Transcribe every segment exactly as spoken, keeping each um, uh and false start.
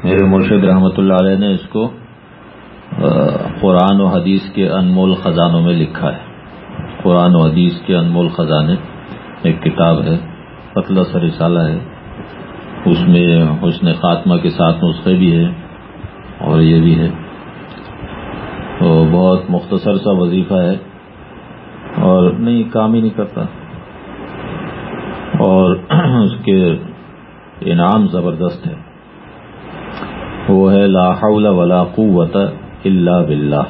میرے مرشد رحمۃ اللہ علیہ نے اس کو قرآن و حدیث کے انمول خزانوں میں لکھا ہے. قرآن و حدیث کے انمول خزانے ایک کتاب ہے، پتلا سا رسالہ ہے. اس میں حسن خاتمہ کے ساتھ نسخے بھی ہے اور یہ بھی ہے. تو بہت مختصر سا وظیفہ ہے اور نہیں کام ہی نہیں کرتا، اور اس کے انعام زبردست ہے. وہ ہے لا حول ولا قوت الا باللہ.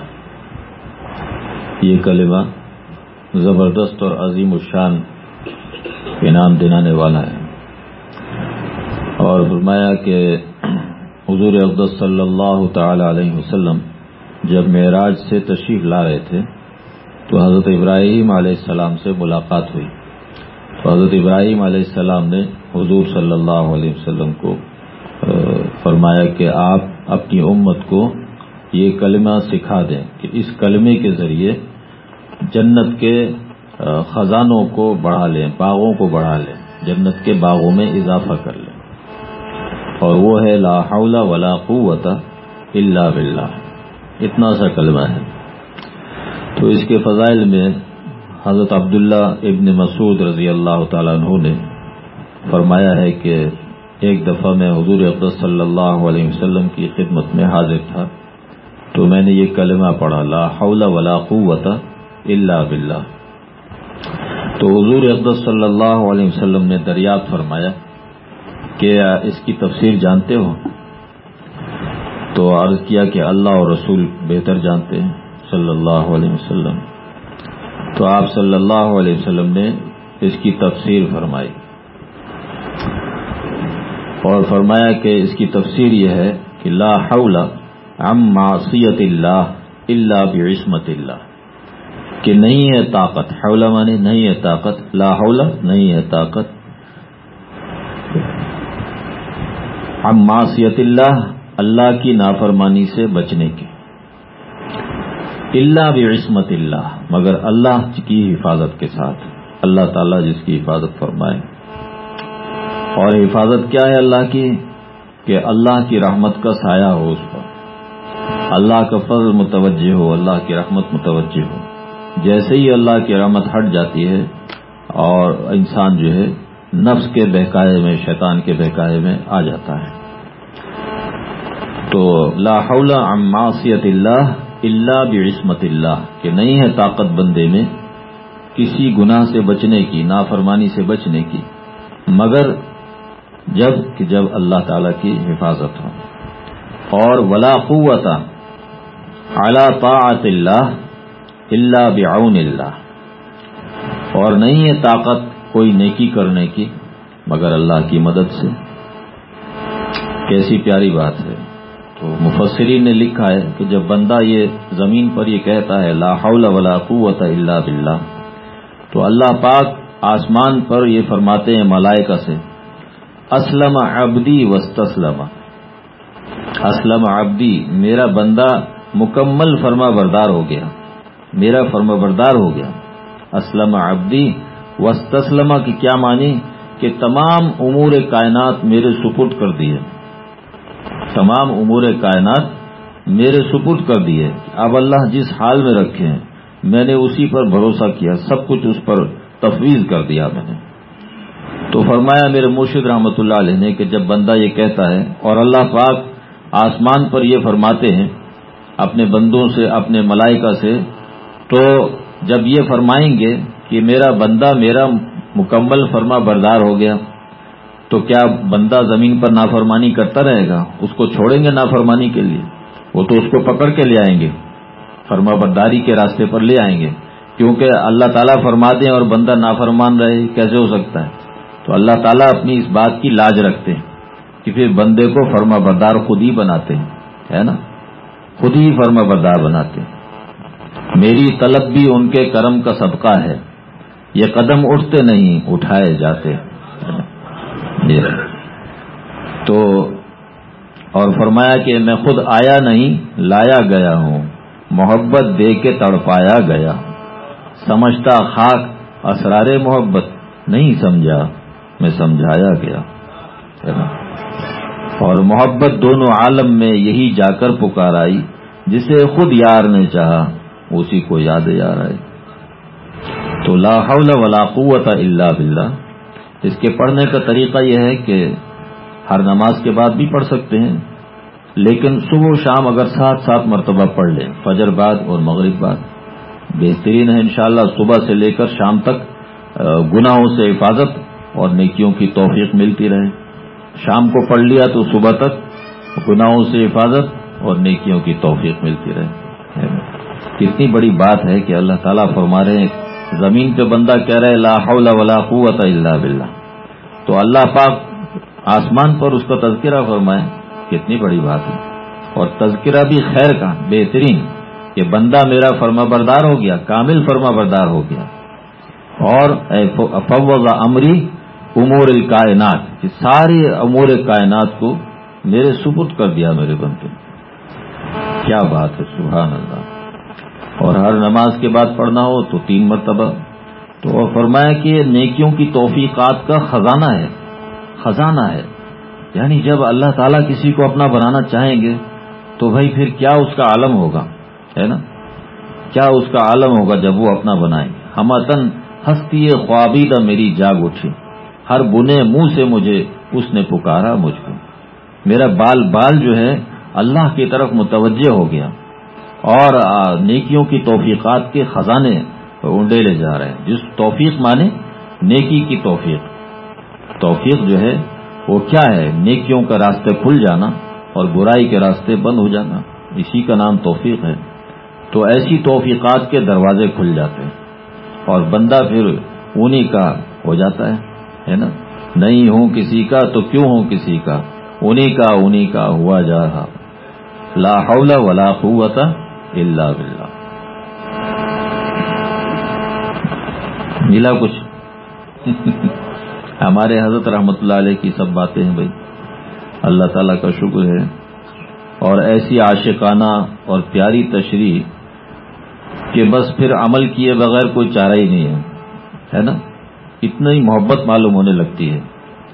یہ کلمہ زبردست اور عظیم الشان انعام دلانے والا ہے. اور فرمایا کہ حضور اقدس صلی اللہ تعالی علیہ وسلم جب معراج سے تشریف لا رہے تھے تو حضرت ابراہیم علیہ السلام سے ملاقات ہوئی. تو حضرت ابراہیم علیہ السلام نے حضور صلی اللہ علیہ وسلم کو فرمایا کہ آپ اپنی امت کو یہ کلمہ سکھا دیں کہ اس کلمے کے ذریعے جنت کے خزانوں کو بڑھا لیں، باغوں کو بڑھا لیں، جنت کے باغوں میں اضافہ کر لیں. اور وہ ہے لا حول ولا قوت الا باللہ. اتنا سا کلمہ ہے. تو اس کے فضائل میں حضرت عبداللہ ابن مسعود رضی اللہ تعالیٰ عنہ نے فرمایا ہے کہ ایک دفعہ میں حضور اقدس صلی اللہ علیہ وسلم کی خدمت میں حاضر تھا تو میں نے یہ کلمہ پڑھا لا حول ولا قوت الا باللہ. تو حضور اقدس صلی اللہ علیہ وسلم نے دریافت فرمایا کہ اس کی تفسیر جانتے ہو؟ تو عرض کیا کہ اللہ اور رسول بہتر جانتے ہیں صلی اللہ علیہ وسلم. تو آپ صلی اللہ علیہ وسلم نے اس کی تفسیر فرمائی اور فرمایا کہ اس کی تفسیر یہ ہے کہ لا حول عن معصیت اللہ الا بعصمت اللہ، کہ نہیں ہے طاقت، حول مانے نہیں ہے طاقت، لا حول نہیں ہے طاقت، عن معصیت اللہ اللہ کی نافرمانی سے بچنے کی، الا بعصمت اللہ مگر اللہ کی حفاظت کے ساتھ، اللہ تعالیٰ جس کی حفاظت فرمائے. اور حفاظت کیا ہے اللہ کی؟ کہ اللہ کی رحمت کا سایہ ہو اس پر، اللہ کا فضل متوجہ ہو، اللہ کی رحمت متوجہ ہو. جیسے ہی اللہ کی رحمت ہٹ جاتی ہے اور انسان جو ہے نفس کے بہکائے میں، شیطان کے بہکائے میں آ جاتا ہے. تو لا حول عن معصیت اللہ الا بعصمت اللہ، کہ نہیں ہے طاقت بندے میں کسی گناہ سے بچنے کی، نافرمانی سے بچنے کی، مگر جب کہ جب اللہ تعالیٰ کی حفاظت ہو. اور ولا قوت علی طاعت اللہ الا بعون اللہ، اور نہیں ہے طاقت کوئی نیکی کرنے کی مگر اللہ کی مدد سے. کیسی پیاری بات ہے. تو مفسرین نے لکھا ہے کہ جب بندہ یہ زمین پر یہ کہتا ہے لا حول ولا قوت الا باللہ، تو اللہ پاک آسمان پر یہ فرماتے ہیں ملائکہ سے اسلم عبدی واستسلم، اسلم عبدی میرا بندہ مکمل فرما بردار ہو گیا، میرا فرما بردار ہو گیا. اسلم عبدی واستسلم کی کیا معنی؟ کہ تمام امور کائنات میرے سپرد کر دیے، تمام امور کائنات میرے سپرد کر دیے. اب اللہ جس حال میں رکھے ہیں میں نے اسی پر بھروسہ کیا، سب کچھ اس پر تفویض کر دیا میں نے. تو فرمایا میرے مرشد رحمۃ اللہ علیہ نے کہ جب بندہ یہ کہتا ہے اور اللہ پاک آسمان پر یہ فرماتے ہیں اپنے بندوں سے، اپنے ملائکہ سے، تو جب یہ فرمائیں گے کہ میرا بندہ میرا مکمل فرما بردار ہو گیا، تو کیا بندہ زمین پر نافرمانی کرتا رہے گا؟ اس کو چھوڑیں گے نافرمانی کے لیے؟ وہ تو اس کو پکڑ کے لے آئیں گے، فرما برداری کے راستے پر لے آئیں گے. کیونکہ اللہ تعالیٰ فرما دیں اور بندہ نافرمان رہے، کیسے ہو سکتا ہے؟ تو اللہ تعالیٰ اپنی اس بات کی لاج رکھتے ہیں کہ پھر بندے کو فرما بردار خود ہی بناتے ہیں، ہے نا، خود ہی فرما بردار بناتے ہیں. میری طلب بھی ان کے کرم کا صدقہ ہے، یہ قدم اٹھتے نہیں اٹھائے جاتے. تو اور فرمایا کہ میں خود آیا نہیں لایا گیا ہوں، محبت دے کے تڑپایا گیا، سمجھتا خاک اسرار محبت، نہیں سمجھا میں سمجھایا گیا. اور محبت دونوں عالم میں یہی جا کر پکار آئی، جسے خود یار نے چاہا اسی کو یاد یار آئی۔ تو لا حول ولا قوت الا باللہ، اس کے پڑھنے کا طریقہ یہ ہے کہ ہر نماز کے بعد بھی پڑھ سکتے ہیں، لیکن صبح و شام اگر سات سات مرتبہ پڑھ لیں، فجر بعد اور مغرب بعد بہترین ہے انشاءاللہ۔ صبح سے لے کر شام تک گناہوں سے حفاظت اور نیکیوں کی توفیق ملتی رہے۔ شام کو پڑھ لیا تو صبح تک گناہوں سے حفاظت اور نیکیوں کی توفیق ملتی رہے۔ کتنی بڑی بات ہے کہ اللہ تعالیٰ فرما رہے ہیں، زمین پہ بندہ کہہ رہے لا حول ولا قوت الا باللہ، تو اللہ پاک آسمان پر اس کا تذکرہ فرمائے، کتنی بڑی بات ہے۔ اور تذکرہ بھی خیر کا، بہترین، کہ بندہ میرا فرما بردار ہو گیا، کامل فرما بردار ہو گیا، اور فوض امری امور الکائنات، کہ سارے امور کائنات کو میرے سپرد کر دیا میرے بندے۔ کیا بات ہے، سبحان اللہ۔ اور ہر نماز کے بعد پڑھنا ہو تو تین مرتبہ۔ تو فرمایا کہ نیکیوں کی توفیقات کا خزانہ ہے، خزانہ ہے، یعنی جب اللہ تعالیٰ کسی کو اپنا بنانا چاہیں گے تو بھائی پھر کیا اس کا عالم ہوگا، ہے نا؟ کیا اس کا عالم ہوگا جب وہ اپنا بنائیں گے۔ ہمتن ہستی خوابیدہ میری جاگ اٹھی، ہر بنے منہ سے مجھے اس نے پکارا مجھ کو۔ میرا بال بال جو ہے اللہ کی طرف متوجہ ہو گیا، اور نیکیوں کی توفیقات کے خزانے انڈیلے جا رہے ہیں۔ جس توفیق مانے نیکی کی توفیق، توفیق جو ہے وہ کیا ہے؟ نیکیوں کا راستے کھل جانا اور برائی کے راستے بند ہو جانا، اسی کا نام توفیق ہے۔ تو ایسی توفیقات کے دروازے کھل جاتے ہیں اور بندہ پھر انہی کا ہو جاتا ہے، ہے نا؟ نہیں ہوں کسی کا تو کیوں ہوں کسی کا، انہی کا انہی کا ہوا جا رہا۔ لا حول ولا قوت الا باللہ۔ ملا کچھ؟ ہمارے حضرت رحمت اللہ علیہ کی سب باتیں ہیں بھائی، اللہ تعالیٰ کا شکر ہے۔ اور ایسی عاشقانہ اور پیاری تشریح کہ بس پھر عمل کیے بغیر کوئی چارہ ہی نہیں ہے، ہے نا؟ اتنا ہی محبت معلوم ہونے لگتی ہے۔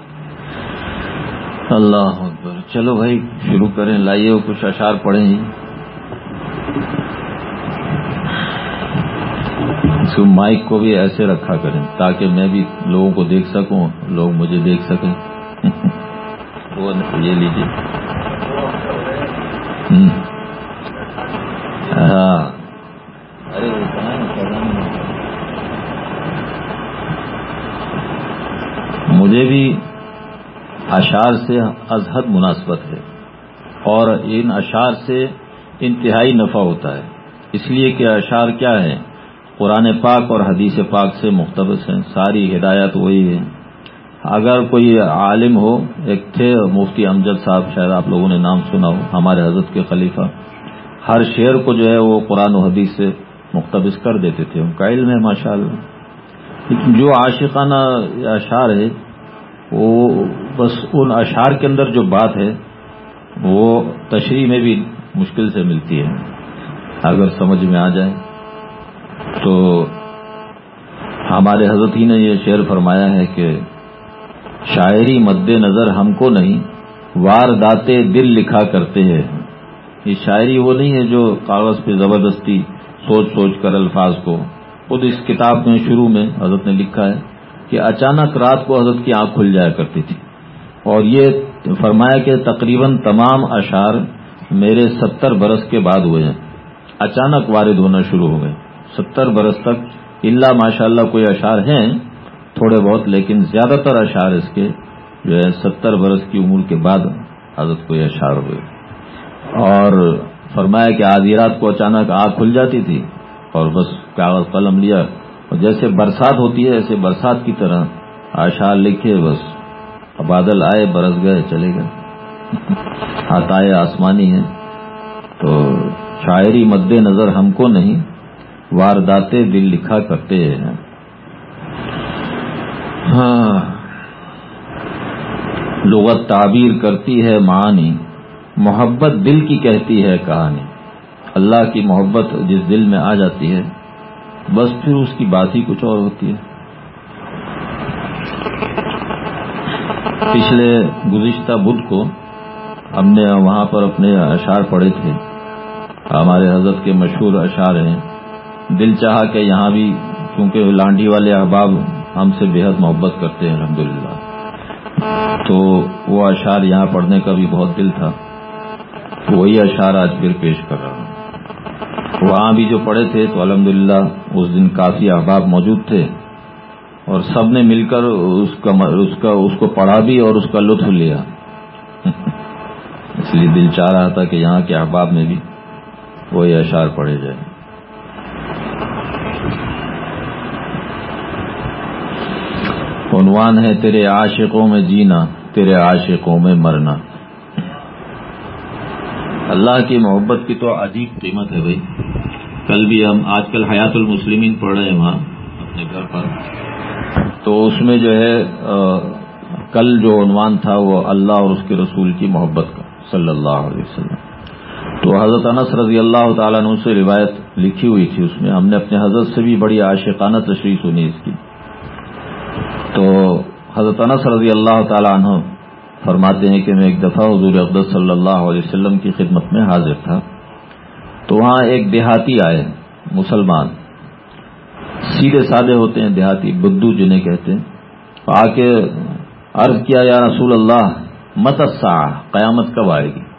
اللہ اکبر۔ چلو بھائی شروع کریں، لائیے وہ کچھ اشعار پڑھیں ہی۔ اس کو مائک کو بھی ایسے رکھا کریں تاکہ میں بھی لوگوں کو دیکھ سکوں، لوگ مجھے دیکھ سکیں۔ وہ یہ لیجیے۔ ہاں ارے وہ کہاں ہے؟ مجھے بھی اشعار سے ازحد مناسبت ہے، اور ان اشعار سے انتہائی نفع ہوتا ہے، اس لیے کہ اشعار کیا ہے؟ قرآن پاک اور حدیث پاک سے مقتبس ہیں، ساری ہدایت وہی ہے۔ اگر کوئی عالم ہو، ایک تھے مفتی امجد صاحب، شاید آپ لوگوں نے نام سنا ہو، ہمارے حضرت کے خلیفہ، ہر شعر کو جو ہے وہ قرآن و حدیث سے مقتبس کر دیتے تھے، ان کا علم ہے ماشاءاللہ۔ لیکن جو عاشقانہ اشعار ہے وہ بس ان اشعار کے اندر جو بات ہے وہ تشریح میں بھی مشکل سے ملتی ہے، اگر سمجھ میں آ جائے تو۔ ہمارے حضرت ہی نے یہ شعر فرمایا ہے کہ شاعری مد نظر ہم کو نہیں، وارداتے دل لکھا کرتے ہیں۔ یہ شاعری وہ نہیں ہے جو کاغذ پہ زبردستی سوچ سوچ کر الفاظ کو، خود اس کتاب میں شروع میں حضرت نے لکھا ہے کہ اچانک رات کو حضرت کی آنکھ کھل جایا کرتی تھی، اور یہ فرمایا کہ تقریباً تمام اشعار میرے ستر برس کے بعد ہوئے ہیں، اچانک وارد ہونا شروع ہو گئے۔ ستر برس تک الا ماشاءاللہ کوئی اشعار ہیں تھوڑے بہت، لیکن زیادہ تر اشعار اس کے جو ہے ستر برس کی عمر کے بعد حضرت کو یہ اشعار ہوئے۔ اور فرمایا کہ آدھی رات کو اچانک آنکھ کھل جاتی تھی اور بس کاغذ قلم لیا، اور جیسے برسات ہوتی ہے ایسے برسات کی طرح اشعار لکھے، بس بادل آئے برس گئے چلے گئے۔ عطائے آسمانی ہے۔ تو شاعری مد نظر ہم کو نہیں، وارداتے دل لکھا کرتے ہیں۔ ہاں لغت تعبیر کرتی ہے معانی، محبت دل کی کہتی ہے کہانی۔ اللہ کی محبت جس دل میں آ جاتی ہے بس پھر اس کی بات ہی کچھ اور ہوتی ہے۔ پچھلے گزشتہ بدھ کو ہم نے وہاں پر اپنے اشعار پڑھے تھے، ہمارے حضرت کے مشہور اشعار ہیں. دل چاہا کہ یہاں بھی چونکہ لانڈھی والے احباب ہم سے بے حد محبت کرتے ہیں الحمدللہ، تو وہ اشعار یہاں پڑھنے کا بھی بہت دل تھا، وہی اشعار آج پھر پیش کر رہا ہوں. وہاں بھی جو پڑھے تھے تو الحمدللہ اس دن کافی احباب موجود تھے اور سب نے مل کر اس کا اس کا اس کو پڑھا بھی اور اس کا لطف لیا. اس لیے دل چاہ رہا تھا کہ یہاں کے احباب میں بھی وہی اشعار پڑھے جائیں. عنوان ہے تیرے عاشقوں میں جینا، تیرے عاشقوں میں مرنا. اللہ کی محبت کی تو عجیب قیمت ہے بھائی. کل بھی ہم آج کل حیات المسلمین پڑھ رہے ہیں وہاں اپنے گھر پر، تو اس میں جو ہے کل جو عنوان تھا وہ اللہ اور اس کے رسول کی محبت کا صلی اللہ علیہ وسلم. تو حضرت انس رضی اللہ تعالیٰ عنہ سے روایت لکھی ہوئی تھی، اس میں ہم نے اپنے حضرت سے بھی بڑی عاشقانہ تشریح سنی اس کی. تو حضرت انس رضی اللہ تعالیٰ عنہ فرماتے ہیں کہ میں ایک دفعہ حضور اقدس صلی اللہ علیہ وسلم کی خدمت میں حاضر تھا، تو وہاں ایک دیہاتی آئے، مسلمان، سیدھے سادے ہوتے ہیں دیہاتی، بدو جنہیں کہتے ہیں. آ کے عرض کیا یا رسول اللہ متی الساعہ، قیامت کب آئے گی؟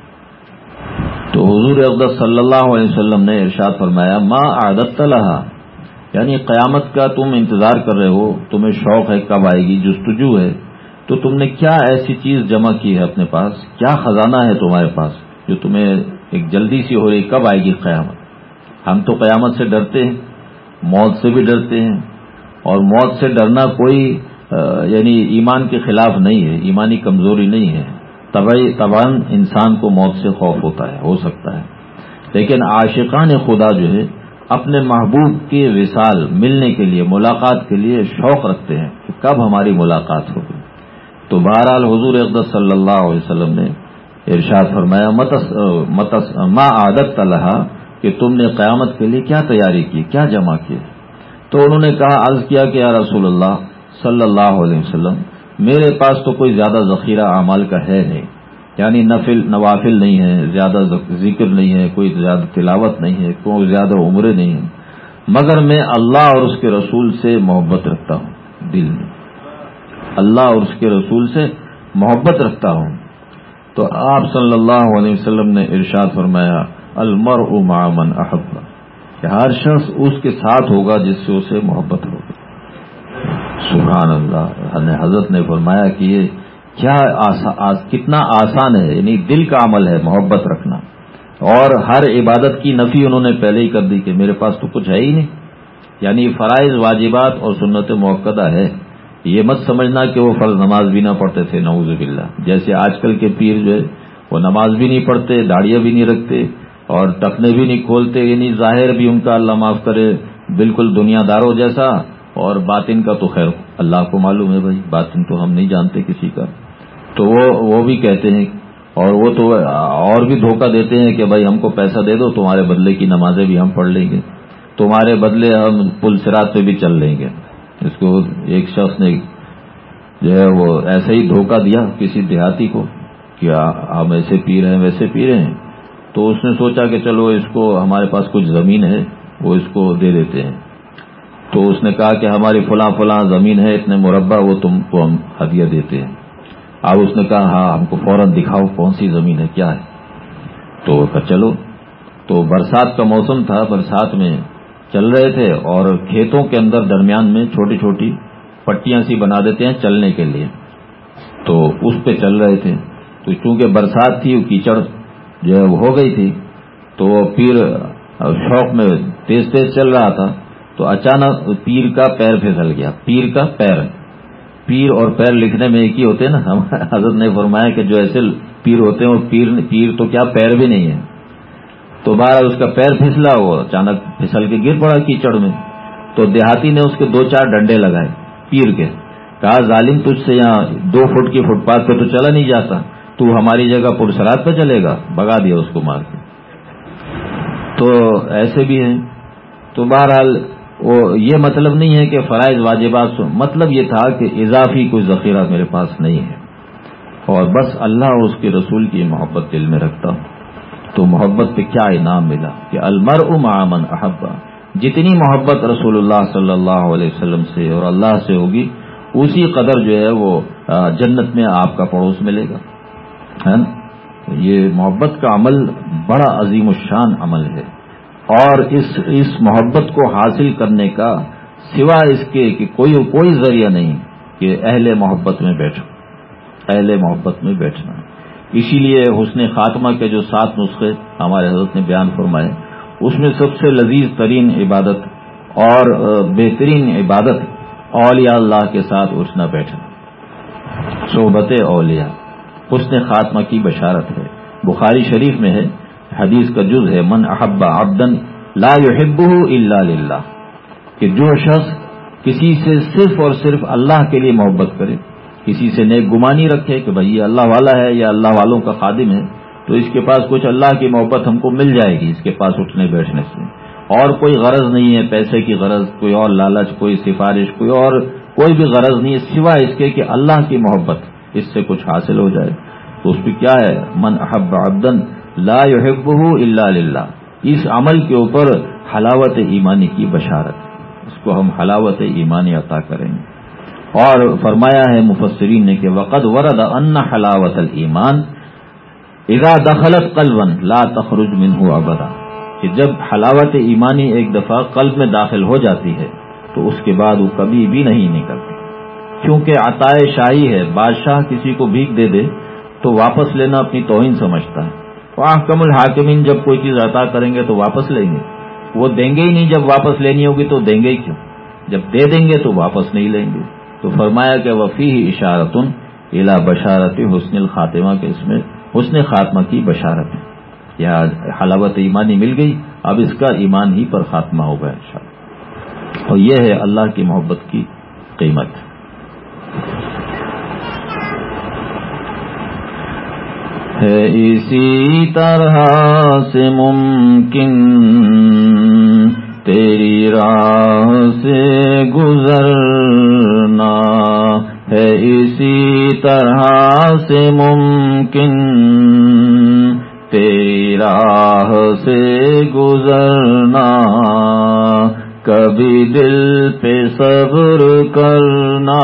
تو حضور اقدس صلی اللہ علیہ وسلم نے ارشاد فرمایا ما اعددت لها، یعنی قیامت کا تم انتظار کر رہے ہو، تمہیں شوق ہے کب آئے گی، جستجو ہے، تو تم نے کیا ایسی چیز جمع کی ہے اپنے پاس، کیا خزانہ ہے تمہارے پاس جو تمہیں ایک جلدی سی ہو رہی کب آئے گی قیامت؟ ہم تو قیامت سے ڈرتے ہیں، موت سے بھی ڈرتے ہیں، اور موت سے ڈرنا کوئی یعنی ایمان کے خلاف نہیں ہے، ایمانی کمزوری نہیں ہے. طبعی طبعاً انسان کو موت سے خوف ہوتا ہے، ہو سکتا ہے، لیکن عاشقان خدا جو ہے اپنے محبوب کے وصال، ملنے کے لیے، ملاقات کے لیے شوق رکھتے ہیں کہ کب ہماری ملاقات ہوگی. تو بہرحال حضور اقدس صلی اللہ علیہ وسلم نے ارشاد فرمایا متس متس ما عادت لہا، کہ تم نے قیامت کے لیے کیا تیاری کی، کیا جمع کی؟ تو انہوں نے کہا، عرض کیا کہ یا رسول اللہ صلی اللہ علیہ وسلم میرے پاس تو کوئی زیادہ ذخیرہ اعمال کا ہے نہیں، یعنی نفل نوافل نہیں ہے، زیادہ ذکر نہیں ہے، کوئی زیادہ تلاوت نہیں ہے، کوئی زیادہ عمرے نہیں ہے، مگر میں اللہ اور اس کے رسول سے محبت رکھتا ہوں، دل میں اللہ اور اس کے رسول سے محبت رکھتا ہوں. تو آپ صلی اللہ علیہ وسلم نے ارشاد فرمایا المرء مع من احب، کہ ہر شخص اس کے ساتھ ہوگا جس سے اسے محبت ہوگی. سبحان اللہ. حضرت نے فرمایا کہ یہ کیا آسا, آس, کتنا آسان ہے، یعنی دل کا عمل ہے محبت رکھنا. اور ہر عبادت کی نفی انہوں نے پہلے ہی کر دی کہ میرے پاس تو کچھ ہے ہی نہیں، یعنی فرائض واجبات اور سنت موقدہ ہے. یہ مت سمجھنا کہ وہ فرض نماز بھی نہ پڑھتے تھے، نعوذ باللہ. جیسے آج کل کے پیر جو ہے وہ نماز بھی نہیں پڑھتے، داڑیاں بھی نہیں رکھتے اور ٹخنے بھی نہیں کھولتے، یعنی ظاہر بھی ان کا اللہ معاف کرے بالکل دنیا داروں جیسا، اور باطن کا تو خیر اللہ کو معلوم ہے بھائی، باطن تو ہم نہیں جانتے کسی کا. تو وہ وہ بھی کہتے ہیں، اور وہ تو اور بھی دھوکہ دیتے ہیں کہ بھائی ہم کو پیسہ دے دو، تمہارے بدلے کی نمازیں بھی ہم پڑھ لیں گے، تمہارے بدلے ہم پل صراط پہ بھی چل لیں گے. اس کو ایک شخص نے جو ہے وہ ایسے ہی دھوکہ دیا کسی دیہاتی کو کہ ہم ایسے پی رہے ہیں ویسے پی رہے ہیں. تو اس نے سوچا کہ چلو اس کو، ہمارے پاس کچھ زمین ہے وہ اس کو دے دیتے ہیں. تو اس نے کہا کہ ہماری فلاں فلاں زمین ہے اتنے مربع، وہ تم کو ہم ہدیہ دیتے ہیں. اب اس نے کہا ہاں ہم کو فوراً دکھاؤ کون سی زمین ہے، کیا ہے. تو کہا چلو. تو برسات کا موسم تھا، برسات میں چل رہے تھے اور کھیتوں کے اندر درمیان میں چھوٹی چھوٹی پٹیاں سی بنا دیتے ہیں چلنے کے لیے، تو اس پہ چل رہے تھے. تو چونکہ برسات تھی، کیچڑ جو ہے وہ ہو گئی تھی، تو وہ پیر شوق میں تیز تیز چل رہا تھا، تو اچانک پیر کا پیر پھسل گیا. پیر کا پیر، پیر اور پیر لکھنے میں ایک ہی ہوتے ہیں نا. ہم حضرت نے فرمایا کہ جو ایسے پیر ہوتے ہیں وہ پیر پیر تو کیا پیر بھی نہیں ہے. تو بہرحال اس کا پیر پھسلا، وہ اچانک پھسل کے گر پڑا کیچڑ میں. تو دیہاتی نے اس کے دو چار ڈنڈے لگائے پیر کے، کہا ظالم تجھ سے یہاں دو فٹ کی فٹ پاتھ پہ تو چلا نہیں جاتا، تو ہماری جگہ پرسرات پہ چلے گا. بگا دیا اس کو مار کے. تو ایسے بھی ہیں. تو بہرحال وہ یہ مطلب نہیں ہے کہ فرائض واجبات، مطلب یہ تھا کہ اضافی کوئی ذخیرہ میرے پاس نہیں ہے. اور بس اللہ اور اس کے رسول کی محبت دل میں رکھتا ہوں، تو محبت پہ کیا انعام ملا کہ المرء مع من احب، جتنی محبت رسول اللہ صلی اللہ علیہ وسلم سے اور اللہ سے ہوگی اسی قدر جو ہے وہ جنت میں آپ کا پڑوس ملے گا، ہے نا؟ یہ محبت کا عمل بڑا عظیم الشان عمل ہے، اور اس اس محبت کو حاصل کرنے کا سوا اس کے کہ کوئی کوئی ذریعہ نہیں کہ اہل محبت میں بیٹھو، اہل محبت میں بیٹھنا۔ اسی لیے حسن خاتمہ کے جو سات نسخے ہمارے حضرت نے بیان فرمائے، اس میں سب سے لذیذ ترین عبادت اور بہترین عبادت اولیاء اللہ کے ساتھ اٹھنا بیٹھنا، صحبت اولیاء حسن خاتمہ کی بشارت ہے۔ بخاری شریف میں ہے، حدیث کا جز ہے، من احب عبدا لا يحبه الا للہ، کہ جو شخص کسی سے صرف اور صرف اللہ کے لیے محبت کرے، کسی سے نیک گمانی رکھے کہ بھئی یہ اللہ والا ہے یا اللہ والوں کا خادم ہے تو اس کے پاس کچھ اللہ کی محبت ہم کو مل جائے گی اس کے پاس اٹھنے بیٹھنے سے، اور کوئی غرض نہیں ہے، پیسے کی غرض، کوئی اور لالچ، کوئی سفارش، کوئی اور کوئی بھی غرض نہیں ہے سوائے اس کے کہ اللہ کی محبت اس سے کچھ حاصل ہو جائے، تو اس پہ کیا ہے، من احب عبدا لا يحبه الا للہ، اس عمل کے اوپر حلاوت ایمانی کی بشارت ہے، اس کو ہم حلاوت ایمانی عطا کریں گے۔ اور فرمایا ہے مفسرین نے کہ وقد ورد ان حلاوت الایمان اذا دخلت قلبا لا تخرج منه ابدا، کہ جب حلاوت ایمانی ایک دفعہ قلب میں داخل ہو جاتی ہے تو اس کے بعد وہ کبھی بھی نہیں نکلتی، کیونکہ عطائے شاہی ہے، بادشاہ کسی کو بھیک دے دے تو واپس لینا اپنی توہین سمجھتا ہے، واحکم الحاکمین جب کوئی چیز عطا کریں گے تو واپس لیں گے، وہ دیں گے ہی نہیں، جب واپس لینی ہوگی تو دیں گے ہی کیوں، جب دے دیں گے تو واپس نہیں لیں گے، تو فرمایا کہ وفیہ اشارۃ الی بشارت حسن الخاتمہ، کے اس میں حسن خاتمہ کی بشارت ہے، یا حلاوت ایمانی مل گئی، اب اس کا ایمان ہی پر خاتمہ ہوگا انشاءاللہ، اور یہ ہے اللہ کی محبت کی قیمت۔ ہے اسی طرح سے ممکن تیری راہ سے گزرنا، ہے اسی طرح سے ممکن تیری راہ سے گزرنا، کبھی دل پہ صبر کرنا،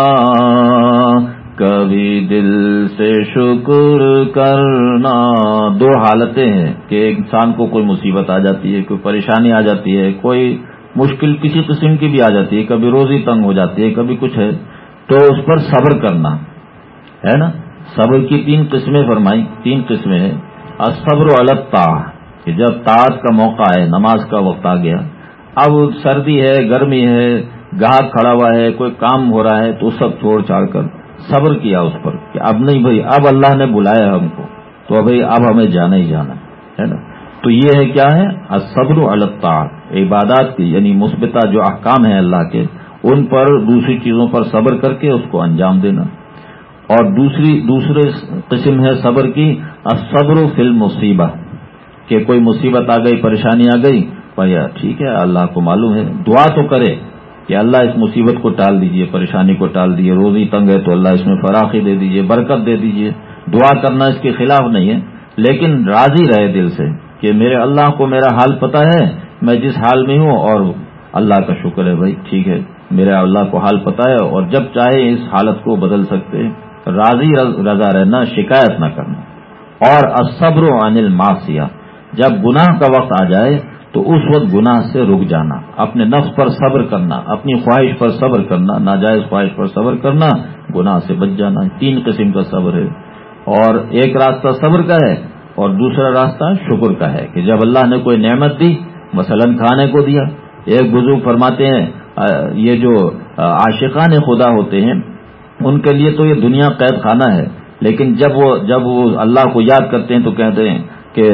کبھی دل سے شکر کرنا۔ دو حالتیں ہیں کہ ایک انسان کو کوئی مصیبت آ جاتی ہے، کوئی پریشانی آ جاتی ہے، کوئی مشکل کسی قسم کی بھی آ جاتی ہے، کبھی روزی تنگ ہو جاتی ہے، کبھی کچھ ہے، تو اس پر صبر کرنا ہے نا۔ صبر کی تین قسمیں فرمائی، تین قسمیں ہیں۔ الصبر علی الطاعہ، کہ جب طاعت کا موقع ہے، نماز کا وقت آ گیا، اب سردی ہے، گرمی ہے، گاہک کھڑا ہوا ہے، کوئی کام ہو رہا ہے، تو سب چھوڑ چھاڑ کر صبر کیا اس پر کہ اب نہیں بھائی، اب اللہ نے بلایا ہم کو تو ابھی اب ہمیں جانا ہی جانا ہے نا۔ تو یہ ہے کیا ہے، الصبر علی الطاعات، عبادات کی یعنی مثبتہ جو احکام ہیں اللہ کے، ان پر دوسری چیزوں پر صبر کر کے اس کو انجام دینا۔ اور دوسری دوسرے قسم ہے صبر کی، الصبر فی المصیبہ، کہ کوئی مصیبت آ گئی، پریشانی آ گئی، بھیا ٹھیک ہے اللہ کو معلوم ہے، دعا تو کرے کہ اللہ اس مصیبت کو ٹال دیجئے، پریشانی کو ٹال دیجئے، روزی تنگ ہے تو اللہ اس میں فراخی دے دیجئے، برکت دے دیجئے، دعا کرنا اس کے خلاف نہیں ہے، لیکن راضی رہے دل سے کہ میرے اللہ کو میرا حال پتہ ہے، میں جس حال میں ہوں، اور اللہ کا شکر ہے بھائی ٹھیک ہے میرے اللہ کو حال پتہ ہے، اور جب چاہے اس حالت کو بدل سکتے ہیں، راضی رضا رہنا، شکایت نہ کرنا۔ اور الصبر عن المعصیہ، جب گناہ کا وقت آ جائے تو اس وقت گناہ سے رک جانا، اپنے نفس پر صبر کرنا، اپنی خواہش پر صبر کرنا، ناجائز خواہش پر صبر کرنا، گناہ سے بچ جانا۔ تین قسم کا صبر ہے، اور ایک راستہ صبر کا ہے اور دوسرا راستہ شکر کا ہے، کہ جب اللہ نے کوئی نعمت دی، مثلا کھانے کو دیا، ایک بزرگ فرماتے ہیں یہ جو عاشقان خدا ہوتے ہیں ان کے لیے تو یہ دنیا قید خانہ ہے، لیکن جب وہ جب وہ اللہ کو یاد کرتے ہیں تو کہتے ہیں کہ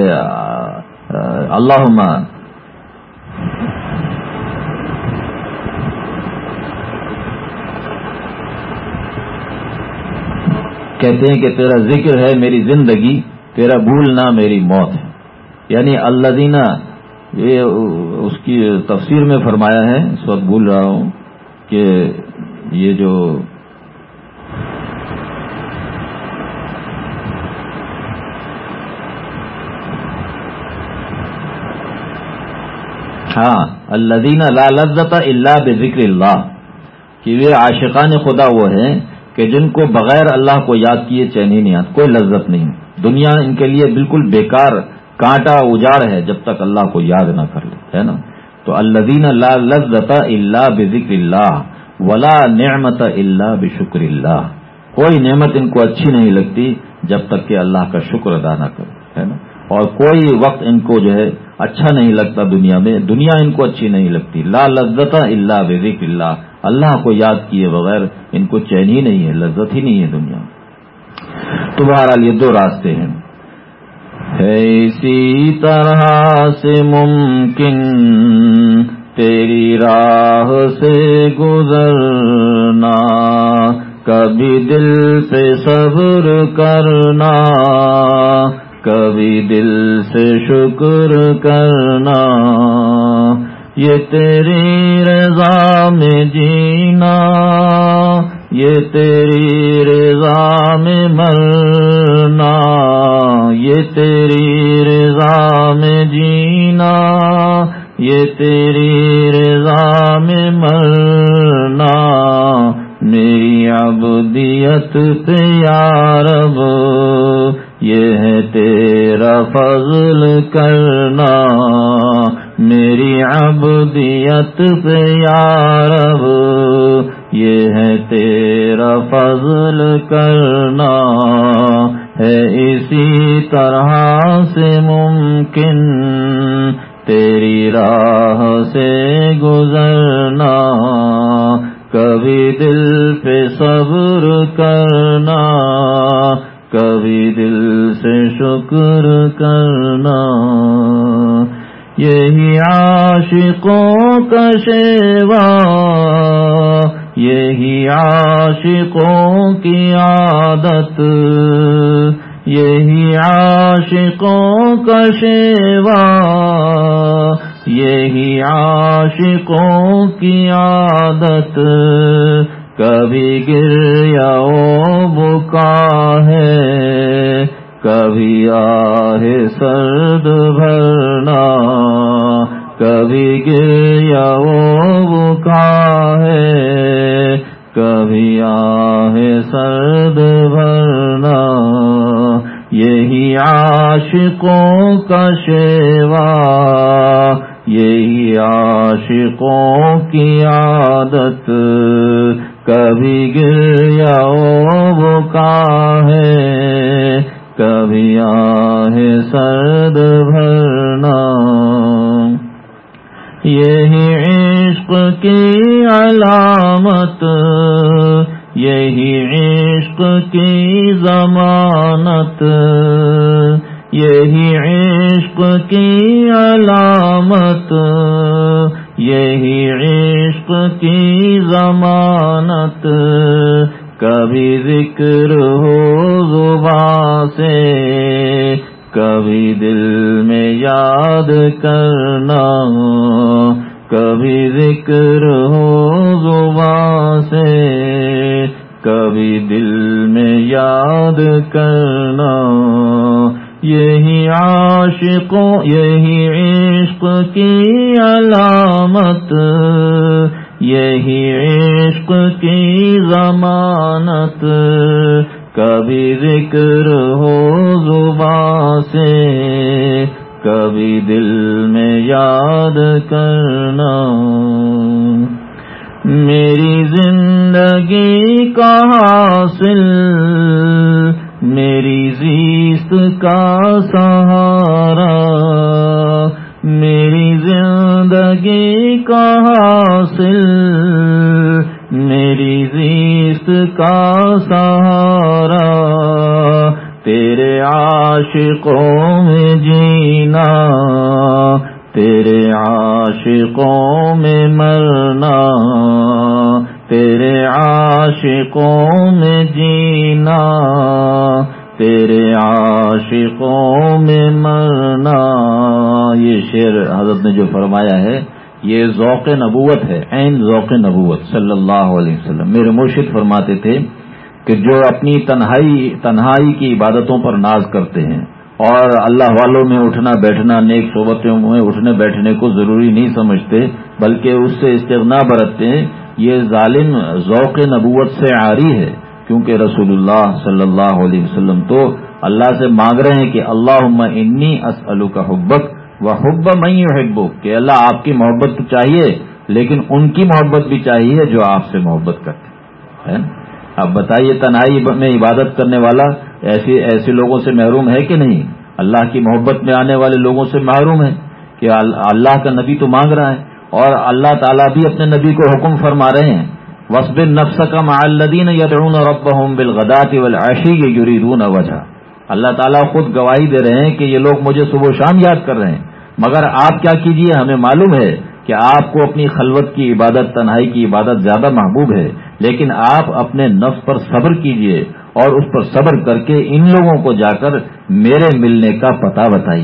اللہم کہتے ہیں کہ تیرا ذکر ہے میری زندگی، تیرا بھولنا میری موت ہے، یعنی الذین، یہ اس کی تفسیر میں فرمایا ہے، اس وقت بھول رہا ہوں کہ یہ جو ہاں الذین لا لذت الا بذکر اللہ، کہ وہ عاشقان خدا وہ ہیں کہ جن کو بغیر اللہ کو یاد کیے چین ہی نہیں آتا، کوئی لذت نہیں، دنیا ان کے لیے بالکل بیکار کانٹا اجاڑ ہے جب تک اللہ کو یاد نہ کر لے، ہے نا. تو الذین لا لذت الا بذکر اللہ ولا نعمت الا بشکر اللہ، کوئی نعمت ان کو اچھی نہیں لگتی جب تک کہ اللہ کا شکر ادا نہ کرے، ہے نا. اور کوئی وقت ان کو جو ہے اچھا نہیں لگتا دنیا میں، دنیا ان کو اچھی نہیں لگتی. لا لذت الا بذکر اللہ، اللہ کو یاد کیے بغیر ان کو چین ہی نہیں ہے، لذت ہی نہیں ہے دنیا میں. تو بہرحال یہ دو راستے ہیں. ہے اسی طرح سے ممکن تیری راہ سے گزرنا، کبھی دل پہ صبر کرنا، کبھی دل سے شکر کرنا، یہ تیری رضا میں جینا، یہ تیری رضا میں مرنا، یہ تیری رضا میں جینا، یہ تیری رضا میں مرنا، میری عبدیت پہ یا رب یہ ہے تیرا فضل کرنا، میری عبدیت پہ یا رب یہ ہے تیرا فضل کرنا. ہے اسی طرح سے ممکن تیری راہ سے گزرنا، کبھی دل پہ صبر کرنا، کبھی دل سے شکر کرنا. یہی عاشقوں کا شیوا، یہی عاشقوں کی عادت، یہی عاشقوں کا شیوا، یہی عاشقوں کی عادت، کبھی گریہ و بکا ہے، کبھی آہ سرد بھرنا، کبھی گریہ و بکا ہے، کبھی آہ سرد بھرنا. یہی عاشقوں کا شیوا، یہی عاشقوں کی عادت، کبھی گریہ و بکا ہے، کبھی آہ سرد بھرنا. یہی عشق کی علامت، یہی عشق کی ضمانت، یہی عشق کی علامت، یہی عشق کی ضمانت، کبھی ذکر ہو زبان سے، کبھی دل میں یاد کرنا، کبھی ذکر ہو زبان سے، کبھی دل میں یاد کرنا. یہی عاشقوں یہی عشق کی علامت، یہی عشق کی ضمانت، کبھی ذکر ہو زبان سے، کبھی دل میں یاد کرنا. میری زندگی کا حاصل، میری زیست کا سہارا، میری زندگی کا حاصل، میری زیست کا سہارا، تیرے عاشقوں میں جینا، تیرے عاشقوں میں مرنا، تیرے عاشقوں میں جینا، تیرے عاشقوں میں مرنا. یہ شعر حضرت نے جو فرمایا ہے یہ ذوق نبوت ہے، عین ذوق نبوت صلی اللہ علیہ وسلم. میرے مرشد فرماتے تھے کہ جو اپنی تنہائی تنہائی کی عبادتوں پر ناز کرتے ہیں اور اللہ والوں میں اٹھنا بیٹھنا، نیک صحبتوں میں اٹھنے بیٹھنے کو ضروری نہیں سمجھتے بلکہ اس سے استغنا برتتے ہیں، یہ ظالم ذوق نبوت سے عاری ہے، کیونکہ رسول اللہ صلی اللہ علیہ وسلم تو اللہ سے مانگ رہے ہیں کہ اللہم انی اسألک حبک وحب من یحبک، کہ اللہ آپ کی محبت تو چاہیے لیکن ان کی محبت بھی چاہیے جو آپ سے محبت کرتے ہیں۔ اب بتائیے تنہائی میں عبادت کرنے والا ایسے ایسے لوگوں سے محروم ہے کہ نہیں؟ اللہ کی محبت میں آنے والے لوگوں سے محروم ہے کہ اللہ کا نبی تو مانگ رہا ہے، اور اللہ تعالیٰ بھی اپنے نبی کو حکم فرما رہے ہیں وَاصْبِرْ نَفْسَكَ مَعَ الَّذِينَ يَدْعُونَ رَبَّهُمْ بِالْغَدَاةِ وَالْعَشِيِّ يُرِيدُونَ وَجْهَهُ۔ اللہ تعالیٰ خود گواہی دے رہے ہیں کہ یہ لوگ مجھے صبح و شام یاد کر رہے ہیں، مگر آپ کیا کیجئے، ہمیں معلوم ہے کہ آپ کو اپنی خلوت کی عبادت، تنہائی کی عبادت زیادہ محبوب ہے، لیکن آپ اپنے نفس پر صبر کیجئے اور اس پر صبر کر کے ان لوگوں کو جا کر میرے ملنے کا پتہ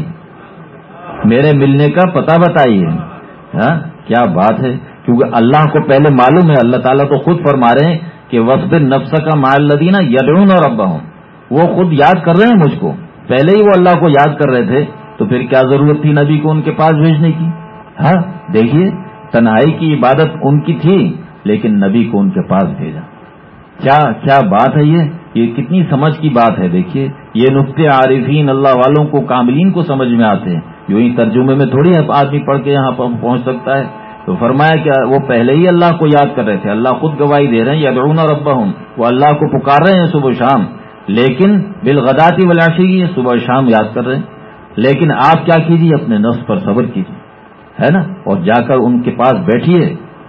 بتائیے، میرے ملنے کا پتہ بتائیے۔ ہاں کیا بات ہے، کیونکہ اللہ کو پہلے معلوم ہے، اللہ تعالیٰ تو خود فرما رہے ہیں کہ وَاصْبِرْ نَفْسَكَ مَعَ الَّذِينَ يَدْعُونَ رَبَّهُمْ، وہ خود یاد کر رہے ہیں مجھ کو، پہلے ہی وہ اللہ کو یاد کر رہے تھے، تو پھر کیا ضرورت تھی نبی کو ان کے پاس بھیجنے کی؟ ہاں دیکھیے تنہائی کی عبادت ان کی تھی لیکن نبی کو ان کے پاس بھیجا، کیا کیا بات ہے، یہ یہ کتنی سمجھ کی بات ہے۔ دیکھیے یہ نقطے عارفین اللہ والوں کو، کاملین کو سمجھ میں آتے ہیں، یوں ہی ترجمے میں تھوڑی آدمی پڑھ کے یہاں پر پہنچ سکتا ہے۔ تو فرمایا کہ وہ پہلے ہی اللہ کو یاد کر رہے تھے، اللہ خود گواہی دے رہے ہیں یدعون ربہم، وہ اللہ کو پکار رہے ہیں صبح شام، لیکن بالغداۃ والعشی، صبح شام یاد کر رہے ہیں، لیکن آپ کیا کیجیے، اپنے نفس پر صبر کیجیے، ہے نا، اور جا کر ان کے پاس بیٹھیے